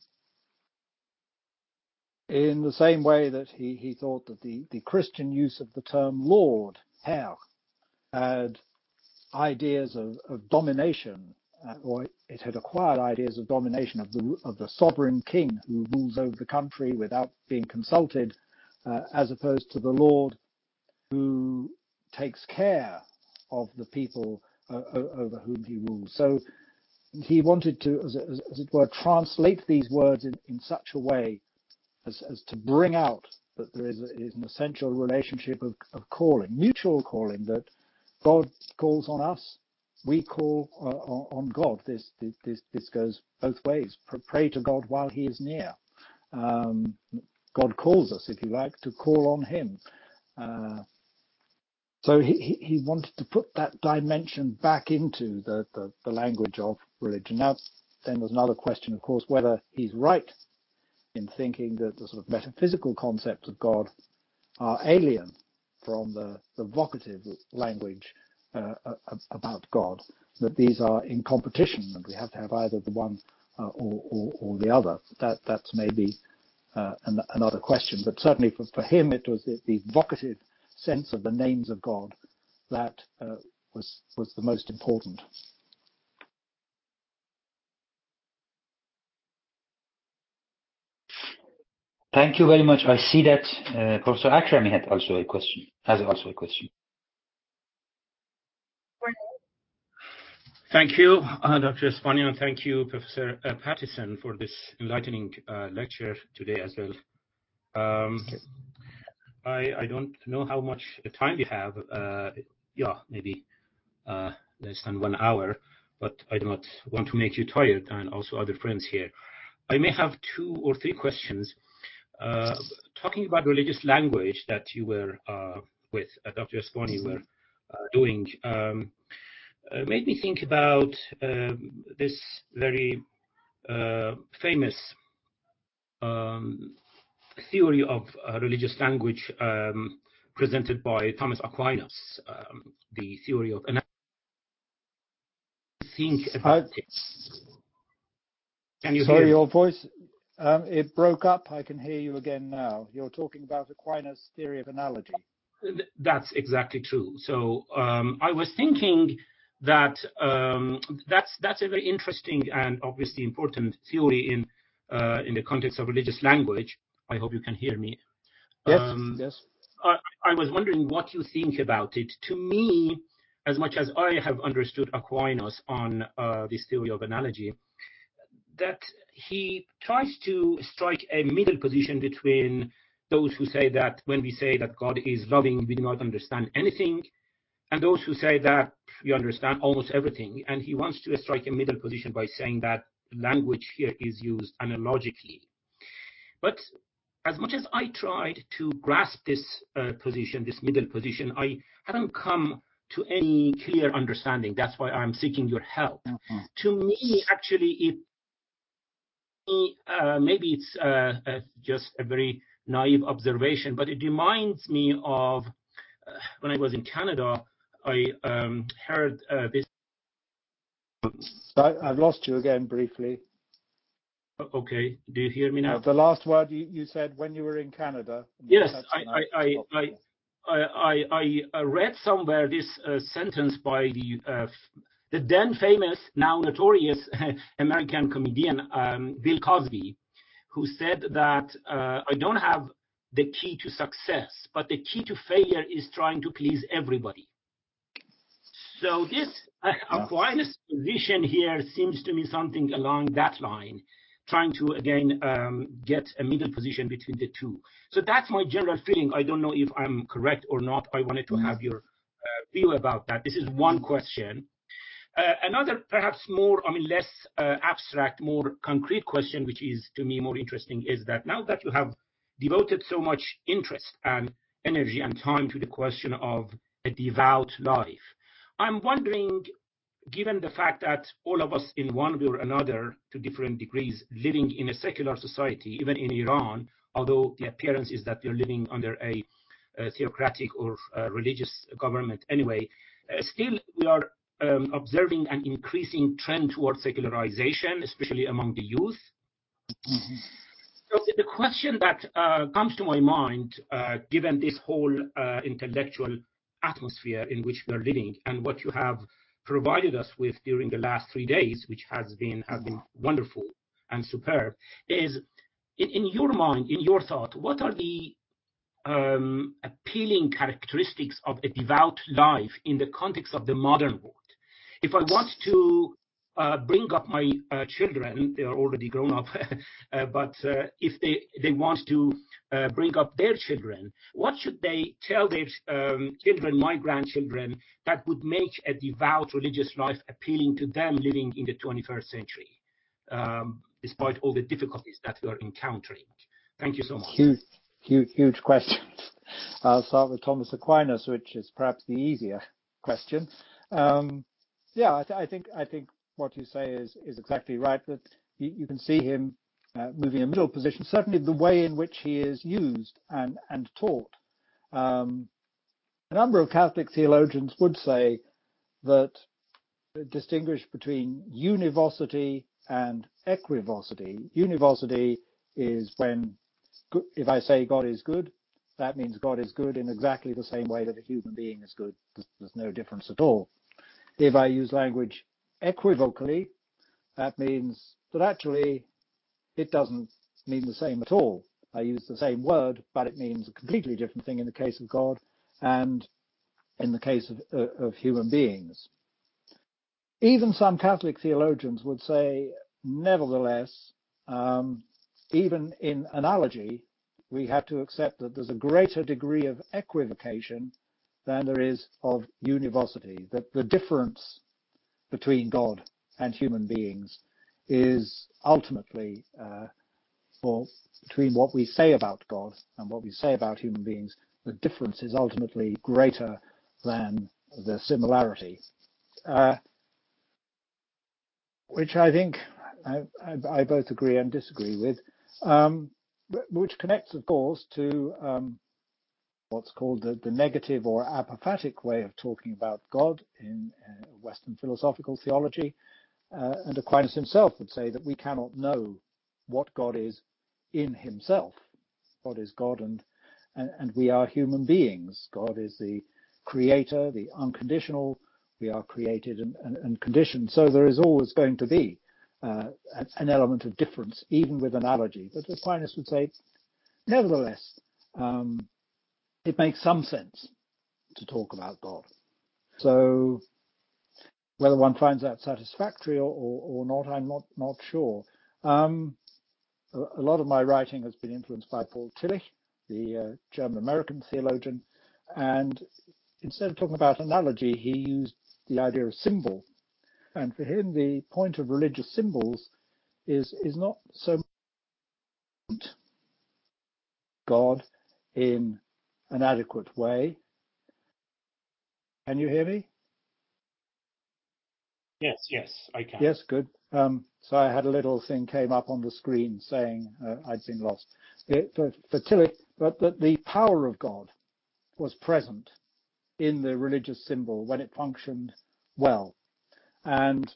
in the same way that he, he thought that the, the Christian use of the term Lord, Herr, had ideas of, of domination, uh, or it had acquired ideas of domination of the of the sovereign king who rules over the country without being consulted, uh, as opposed to the Lord who takes care of the people uh, over whom he rules. So he wanted to, as, as, as it were, translate these words in, in such a way as, as to bring out that there is, a, is an essential relationship of, of calling, mutual calling, that God calls on us, we call uh, on God. This, this this goes both ways. Pray to God while He is near. Um, God calls us, if you like, to call on Him. Uh, so he, he wanted to put that dimension back into the, the, the language of religion. Now, then there's another question, of course, whether he's right in thinking that the sort of metaphysical concepts of God are alien from the, the vocative language uh, about God, that these are in competition and we have to have either the one uh, or, or, or the other. That That's maybe uh, an, another question, but certainly for, for him it was the, the vocative sense of the names of God that uh, was was the most important. Thank you very much. I see that uh, Professor Akrami had also a question. Has also a question. Thank you, uh, Doctor Espana, and thank you, Professor uh, Pattison, for this enlightening uh, lecture today as well. Um, I, I don't know how much time we have. Uh, yeah, maybe uh, less than one hour, but I do not want to make you tired, and also other friends here. I may have two or three questions. Uh, talking about religious language that you were uh, with, uh, Doctor Espana, you were uh, doing, um, uh, made me think about um, this very uh, famous um, theory of uh, religious language um, presented by Thomas Aquinas, um, the theory of analysis. Think about I, it. Can you sorry, hear your me? voice, um, it broke up. I can hear you again now. You're talking about Aquinas' theory of analogy. That's exactly true. So um, I was thinking that um, that's that's a very interesting and obviously important theory in uh, in the context of religious language. I hope you can hear me. Yes, Um, yes. I, I was wondering what you think about it. To me, as much as I have understood Aquinas on uh, this theory of analogy, that he tries to strike a middle position between those who say that when we say that God is loving, we do not understand anything, and those who say that we understand almost everything. And he wants to strike a middle position by saying that language here is used analogically. But as much as I tried to grasp this uh, position, this middle position, I haven't come to any clear understanding. That's why I'm seeking your help. Mm-hmm. To me, actually, it uh, maybe it's uh, uh, just a very naive observation, but it reminds me of uh, when I was in Canada, I um, heard uh, this. I, I've lost you again briefly. Okay, do you hear me now? Uh, the last word you, you said when you were in Canada. Yes, That's I when I I stopped. I I, I, I read somewhere this uh, sentence by the uh, the then famous, now notorious American comedian um, Bill Cosby, who said that uh, I don't have the key to success, but the key to failure is trying to please everybody. So this uh, Yeah. Aquinas position here seems to me something along that line, trying to, again, um, get a middle position between the two. So that's my general feeling. I don't know if I'm correct or not. I wanted to have your uh, view about that. This is one question. Uh, another, perhaps more, I mean, less uh, abstract, more concrete question, which is to me more interesting, is that now that you have devoted so much interest and energy and time to the question of a devout life, I'm wondering, given the fact that all of us in one way or another, to different degrees, living in a secular society, even in Iran, although the appearance is that we're living under a, a theocratic or uh, religious government anyway, uh, still we are um, observing an increasing trend towards secularization, especially among the youth. Mm-hmm. So the question that uh, comes to my mind, uh, given this whole uh, intellectual atmosphere in which we are living, and what you have provided us with during the last three days, which has been have been wonderful and superb, is in, in your mind, in your thought, what are the um, appealing characteristics of a devout life in the context of the modern world? If I want to uh, bring up my uh, children, they are already grown up, uh, but uh, if they, they want to uh, bring up their children, what should they tell their um, children, my grandchildren, that would make a devout religious life appealing to them living in the twenty-first century, um, despite all the difficulties that we are encountering? Thank you so much. Huge, huge, huge questions. I'll start with Thomas Aquinas, which is perhaps the easier question. Um, yeah, I, th- I think I think what you say is is exactly right. That you, you can see him uh, moving a middle position. Certainly, the way in which he is used and and taught. Um, a number of Catholic theologians would say that distinguish between univocity and equivocity. Univocity is when, if I say God is good, that means God is good in exactly the same way that a human being is good. There's no difference at all. If I use language equivocally, that means that actually it doesn't mean the same at all. I use the same word, but it means a completely different thing in the case of God and in the case of, uh, of human beings. even some Catholic theologians would say, nevertheless, um, even in analogy, we have to accept that there's a greater degree of equivocation than there is of univocity, that the difference between God and human beings is ultimately, uh, or between what we say about God and what we say about human beings, the difference is ultimately greater than the similarity, uh, which I think I, I, I both agree and disagree with, um, which connects, of course, to um, what's called the, the negative or apophatic way of talking about God in uh, Western philosophical theology. Uh, and Aquinas himself would say that we cannot know what God is in himself. God is God, and, and, and we are human beings. God is the creator, the unconditional. We are created and, and, and conditioned. So there is always going to be uh, an element of difference, even with analogy. But Aquinas would say, nevertheless, um, it makes some sense to talk about God. So whether one finds that satisfactory or, or, or not, I'm not, not sure. Um, a, a lot of my writing has been influenced by Paul Tillich, the uh, German-American theologian, and instead of talking about analogy, he used the idea of symbol. And for him, the point of religious symbols is, is not so much God in an adequate way. Can you hear me? Yes, yes, I can. Yes, good. Um, so I had a little thing came up on the screen saying uh, I'd been lost. It, for, for Tillich, but that the power of God was present in the religious symbol when it functioned well. And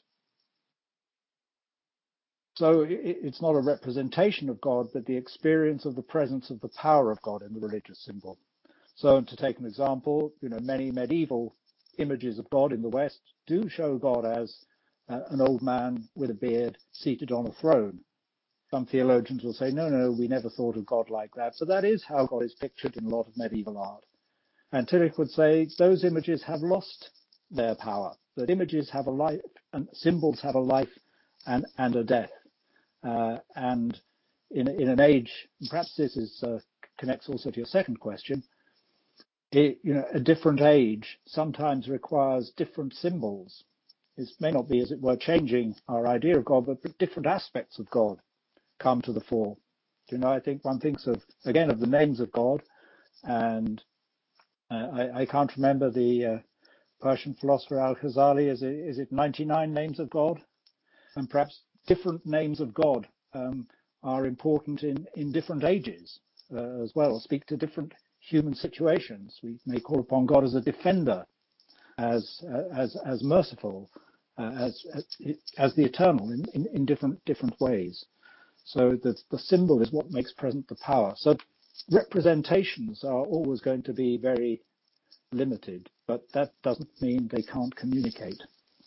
so it, it's not a representation of God, but the experience of the presence of the power of God in the religious symbol. So to take an example, you know, many medieval images of God in the West do show God as uh, an old man with a beard seated on a throne. Some theologians will say, no, no, we never thought of God like that. But that is how God is pictured in a lot of medieval art. And Tillich would say those images have lost their power, that images have a life and symbols have a life and, and a death. Uh, and in, in an age, perhaps this is uh, connects also to your second question, it, you know, a different age sometimes requires different symbols. It may not be, as it were, changing our idea of God, but different aspects of God come to the fore. You know, I think one thinks of, again, of the names of God, and uh, I, I can't remember the uh, Persian philosopher Al-Ghazali, is it, is it ninety-nine names of God? And perhaps different names of God um, are important in, in different ages uh, as well, speak to different human situations. We may call upon God as a defender, as uh, as as merciful, uh, as, as as the eternal in, in, in different different ways. So the, the symbol is what makes present the power. So representations are always going to be very limited, but that doesn't mean they can't communicate.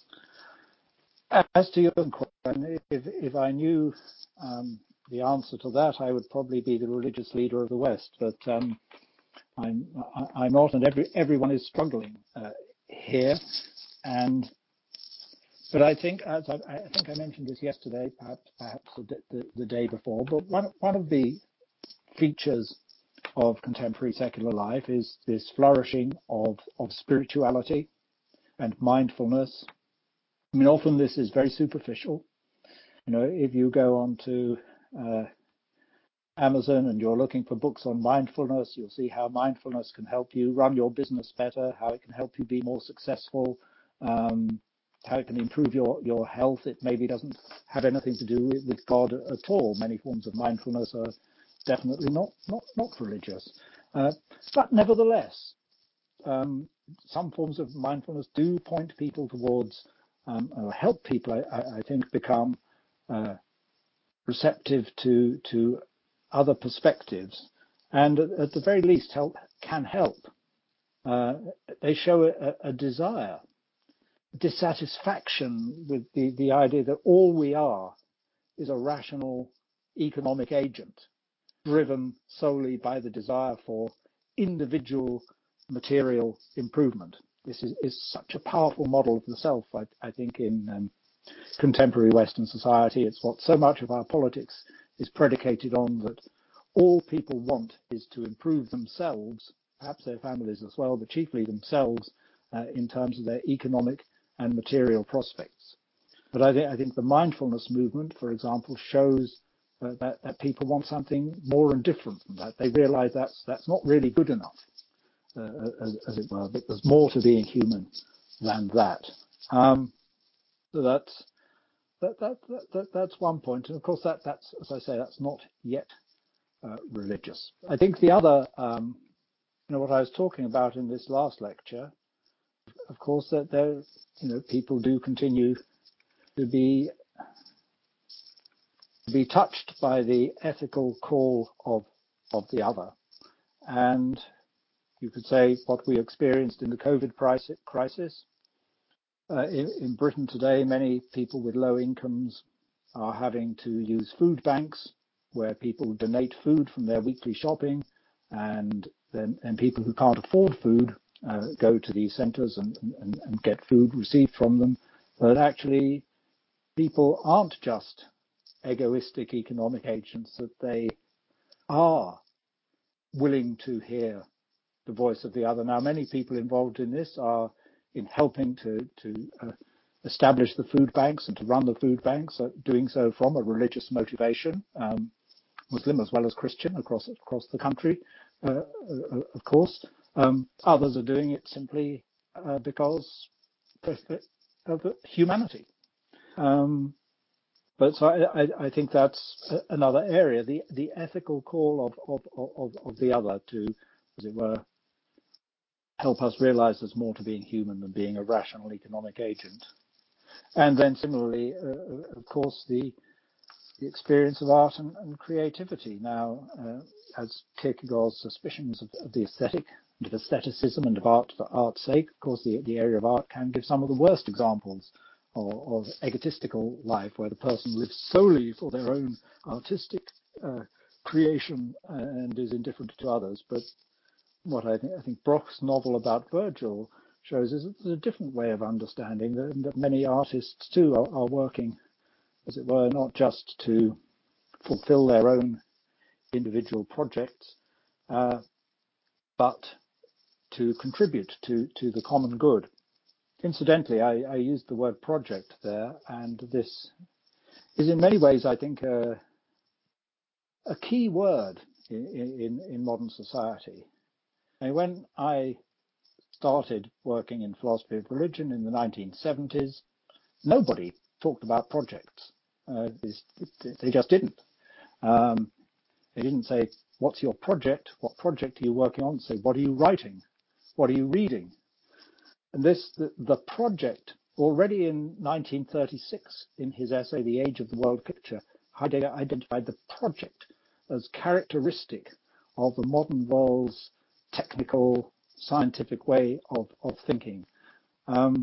As to your question, if, if I knew um, the answer to that, I would probably be the religious leader of the West, but um, I'm, I'm not, and every, everyone is struggling uh, here. And But I think, as I, I think I mentioned this yesterday, perhaps perhaps the, the, the day before. But one one of the features of contemporary secular life is this flourishing of of spirituality and mindfulness. I mean, often this is very superficial. You know, if you go on to uh, Amazon and you're looking for books on mindfulness, you'll see how mindfulness can help you run your business better, how it can help you be more successful. Um, how it can improve your, your health. It maybe doesn't have anything to do with, with God at all. Many forms of mindfulness are definitely not not, not religious. Uh, but nevertheless, um, some forms of mindfulness do point people towards, um, or help people, I, I think, become uh, receptive to, to other perspectives, and at, at the very least help can help. Uh, they show a, a desire, dissatisfaction with the, the idea that all we are is a rational economic agent driven solely by the desire for individual material improvement. this is, is such a powerful model of the self. I, I think in um, contemporary Western society, it's what so much of our politics is predicated on, that all people want is to improve themselves, perhaps their families as well, but chiefly themselves uh, in terms of their economic and material prospects. But I, th- I think the mindfulness movement, for example, shows uh, that, that people want something more and different from that. They realize that's, that's not really good enough, uh, as, as it were, but there's more to being human than that. Um, so that's, that, that, that, that, that's one point. And of course, that, that's, as I say, that's not yet uh, religious. I think the other, um, you know, what I was talking about in this last lecture, of course, that there, you know, people do continue to be be touched by the ethical call of of the other, and you could say what we experienced in the COVID crisis. Uh, in, in Britain today, many people with low incomes are having to use food banks, where people donate food from their weekly shopping, and then and people who can't afford food uh, go to these centres and, and, and get food received from them. But actually, people aren't just egoistic economic agents, that they are willing to hear the voice of the other. Now, many people involved in this are in helping to, to uh, establish the food banks and to run the food banks, uh, doing so from a religious motivation, um, Muslim as well as Christian across across the country, uh, uh, of course. Um, others are doing it simply uh, because of humanity. Um, But so I, I, I think that's another area, the, the ethical call of, of, of, of the other to, as it were, help us realize there's more to being human than being a rational economic agent. And then similarly, uh, of course, the, the experience of art and, and creativity. Now, uh, as Kierkegaard's suspicions of, of the aesthetic and of aestheticism and of art for art's sake, of course, the, the area of art can give some of the worst examples of egotistical life, where the person lives solely for their own artistic uh, creation and is indifferent to others. But what I think, I think Brock's novel about Virgil shows is that there's a different way of understanding that, that many artists too are, are working, as it were, not just to fulfill their own individual projects, uh, but to contribute to, to the common good. Incidentally, I, I used the word project there, and this is in many ways, I think, a, a key word in, in, in modern society. And when I started working in philosophy of religion in the nineteen seventies, nobody talked about projects. Uh, they just didn't. Um, they didn't say, what's your project? What project are you working on? Say, what are you writing? What are you reading? And this, the, the project, already in nineteen thirty-six, in his essay, The Age of the World Picture, Heidegger identified the project as characteristic of the modern world's technical, scientific way of, of thinking. Um,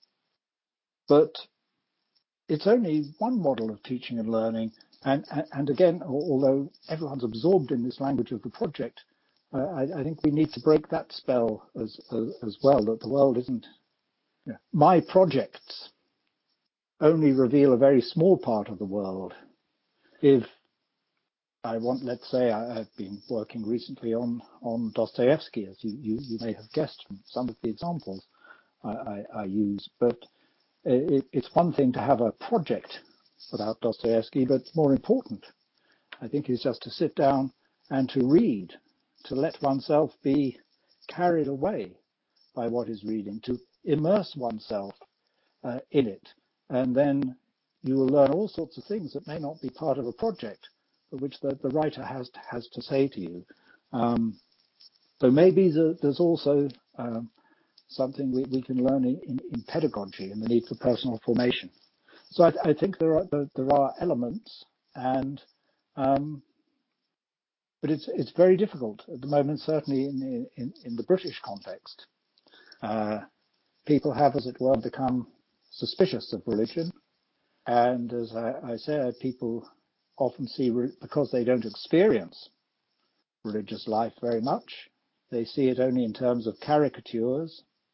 but it's only one model of teaching and learning. And, and, and again, although everyone's absorbed in this language of the project, uh, I, I think we need to break that spell as, as, as well, that the world isn't. Yeah. My projects only reveal a very small part of the world. If I want, let's say, I, I've been working recently on, on Dostoevsky, as you, you, you may have guessed from some of the examples I, I, I use, but it, it's one thing to have a project about Dostoevsky, but more important, I think, is just to sit down and to read, to let oneself be carried away by what is reading, to immerse oneself Uh, in it, and then you will learn all sorts of things that may not be part of a project, but which the, the writer has to, has to say to you. Um, so maybe the, there's also um, something we, we can learn in, in, in pedagogy and the need for personal formation. So I, I think there are there are elements, and um, but it's it's very difficult at the moment, certainly in in, in the British context. Uh, people have, as it were, become suspicious of religion. And as I, I said, people often see, because they don't experience religious life very much, they see it only in terms of caricatures,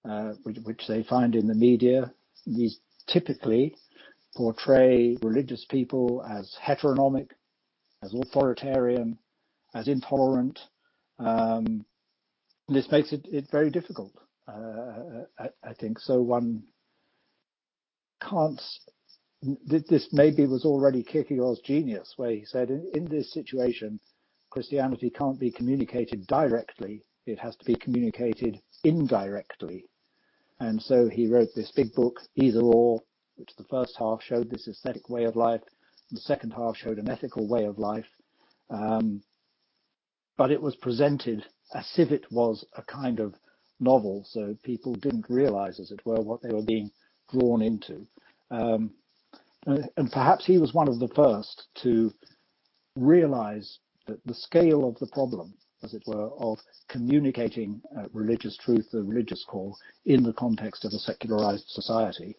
uh, which, which they find in the media. These typically portray religious people as heteronomic, as authoritarian, as intolerant. Um, this makes it, it very difficult, uh, I, I think. So one can't, this maybe was already Kierkegaard's genius, where he said, in, in this situation, Christianity can't be communicated directly, it has to be communicated indirectly. And so he wrote this big book, Either Or, which the first half showed this aesthetic way of life, and the second half showed an ethical way of life. Um, but it was presented as if it was a kind of novel, so people didn't realize, as it were, what they were being drawn into. Um, and, and perhaps he was one of the first to realize that the scale of the problem, as it were, of communicating uh, religious truth, the religious call, in the context of a secularized society.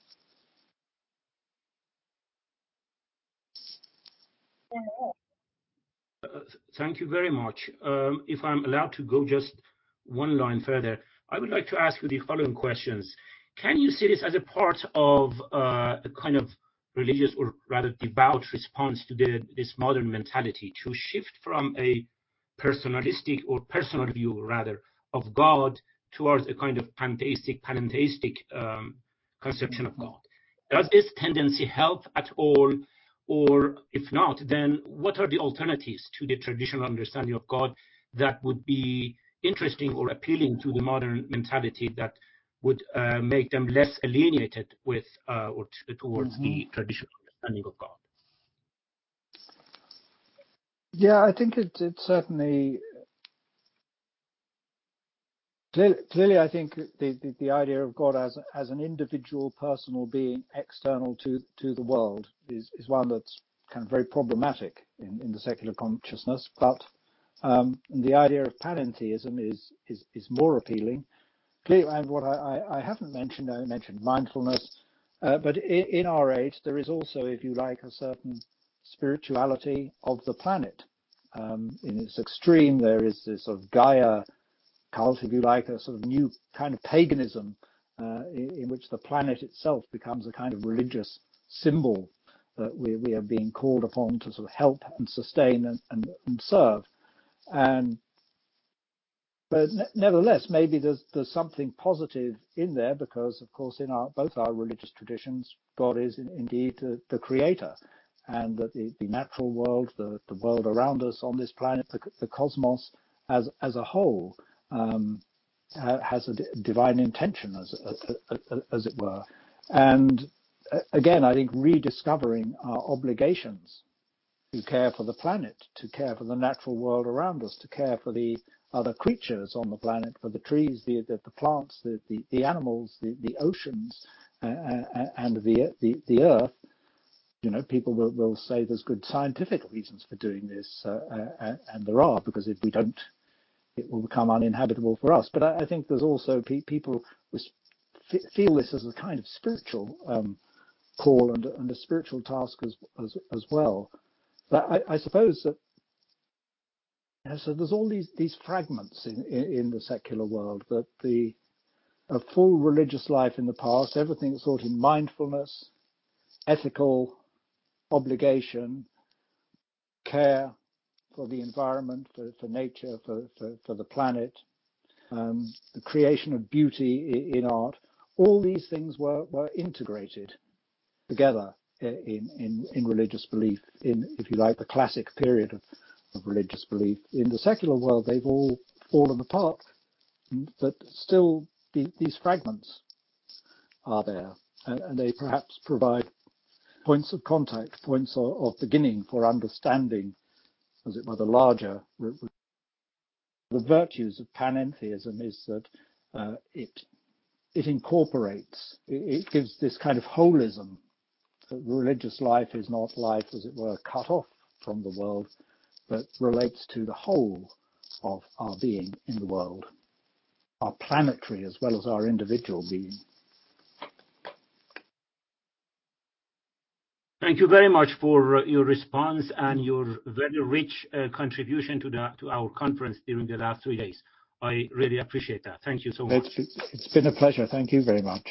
Uh, thank you very much. Um, if I'm allowed to go just one line further, I would like to ask you the following questions. Can you see this as a part of uh, a kind of religious, or rather devout, response to the, this modern mentality to shift from a personalistic or personal view, rather, of God towards a kind of pantheistic, panentheistic um, conception of God? Does this tendency help at all? Or if not, then what are the alternatives to the traditional understanding of God that would be interesting or appealing to the modern mentality, that would uh, make them less alienated with uh, or t- towards Mm-hmm. the traditional understanding of God? Yeah, I think it, it certainly, clearly, clearly I think the, the, the idea of God as, as an individual personal being external to, to the world is, is one that's kind of very problematic in, in the secular consciousness, but um, the idea of panentheism is, is, is more appealing. Clearly, and what I, I, I haven't mentioned, I mentioned mindfulness, uh, but in, in our age, there is also, if you like, a certain spirituality of the planet. Um, in its extreme, there is this sort of Gaia cult, if you like, a sort of new kind of paganism uh, in, in which the planet itself becomes a kind of religious symbol that we, we are being called upon to sort of help and sustain and, and, and serve. And but ne- nevertheless, maybe there's there's something positive in there, because, of course, in our both our religious traditions, God is in, indeed the, the creator, and that the, the natural world, the, the world around us on this planet, the, the cosmos as as a whole, um, ha, has a d- divine intention, as as, as it were. And uh, again, I think rediscovering our obligations to care for the planet, to care for the natural world around us, to care for the other creatures on the planet, for the trees, the the, the plants, the, the, the animals, the, the oceans, uh, and the, the the earth. You know, people will, will say there's good scientific reasons for doing this, uh, uh, and there are, because if we don't, it will become uninhabitable for us. But I, I think there's also pe- people feel this as a kind of spiritual um, call and, and a spiritual task as as, as well. But I, I suppose that, you know, so there's all these these fragments in, in, in the secular world, that the a full religious life in the past, everything that's sort in mindfulness, ethical obligation, care for the environment, for, for nature, for, for, for the planet, um, the creation of beauty in, in art, all these things were, were integrated together in, in, in religious belief, in, if you like, the classic period of, of religious belief. In the secular world, they've all fallen apart, but still the, these fragments are there, and, and they perhaps provide points of contact, points of, of beginning for understanding, as it were, the larger. The virtues of panentheism is that uh, it it incorporates, it, it gives this kind of holism. That religious life is not life, as it were, cut off from the world, but relates to the whole of our being in the world, our planetary as well as our individual being. Thank you very much for uh, your response and your very rich uh, contribution to the to our conference during the last three days. I really appreciate that. Thank you so much. It's, it's been a pleasure. Thank you very much.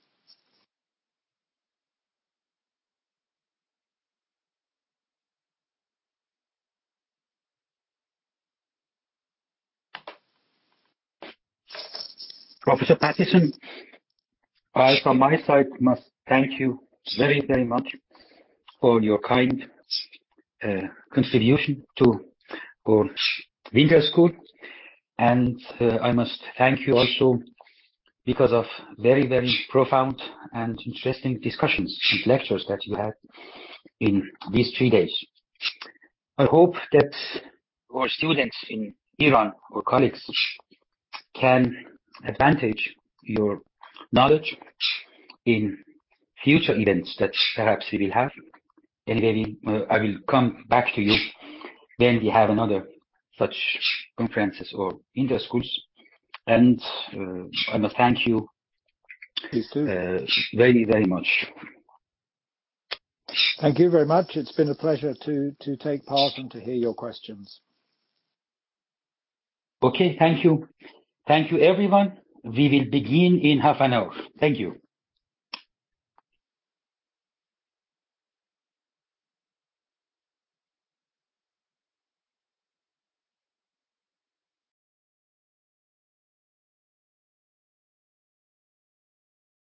Professor Pattison, I, from my side, must thank you very, very much for your kind uh, contribution to our winter school. And uh, I must thank you also because of very, very profound and interesting discussions and lectures that you had in these three days. I hope that our students in Iran, our colleagues, can advantage your knowledge in future events that perhaps we will have. Anyway, we, uh, I will come back to you when we have another such conferences or inter-schools. And uh, I must thank you uh, very, very much. Thank you very much. It's been a pleasure to, to take part and to hear your questions. Okay, thank you. Thank you, everyone. We will begin in half an hour. Thank you.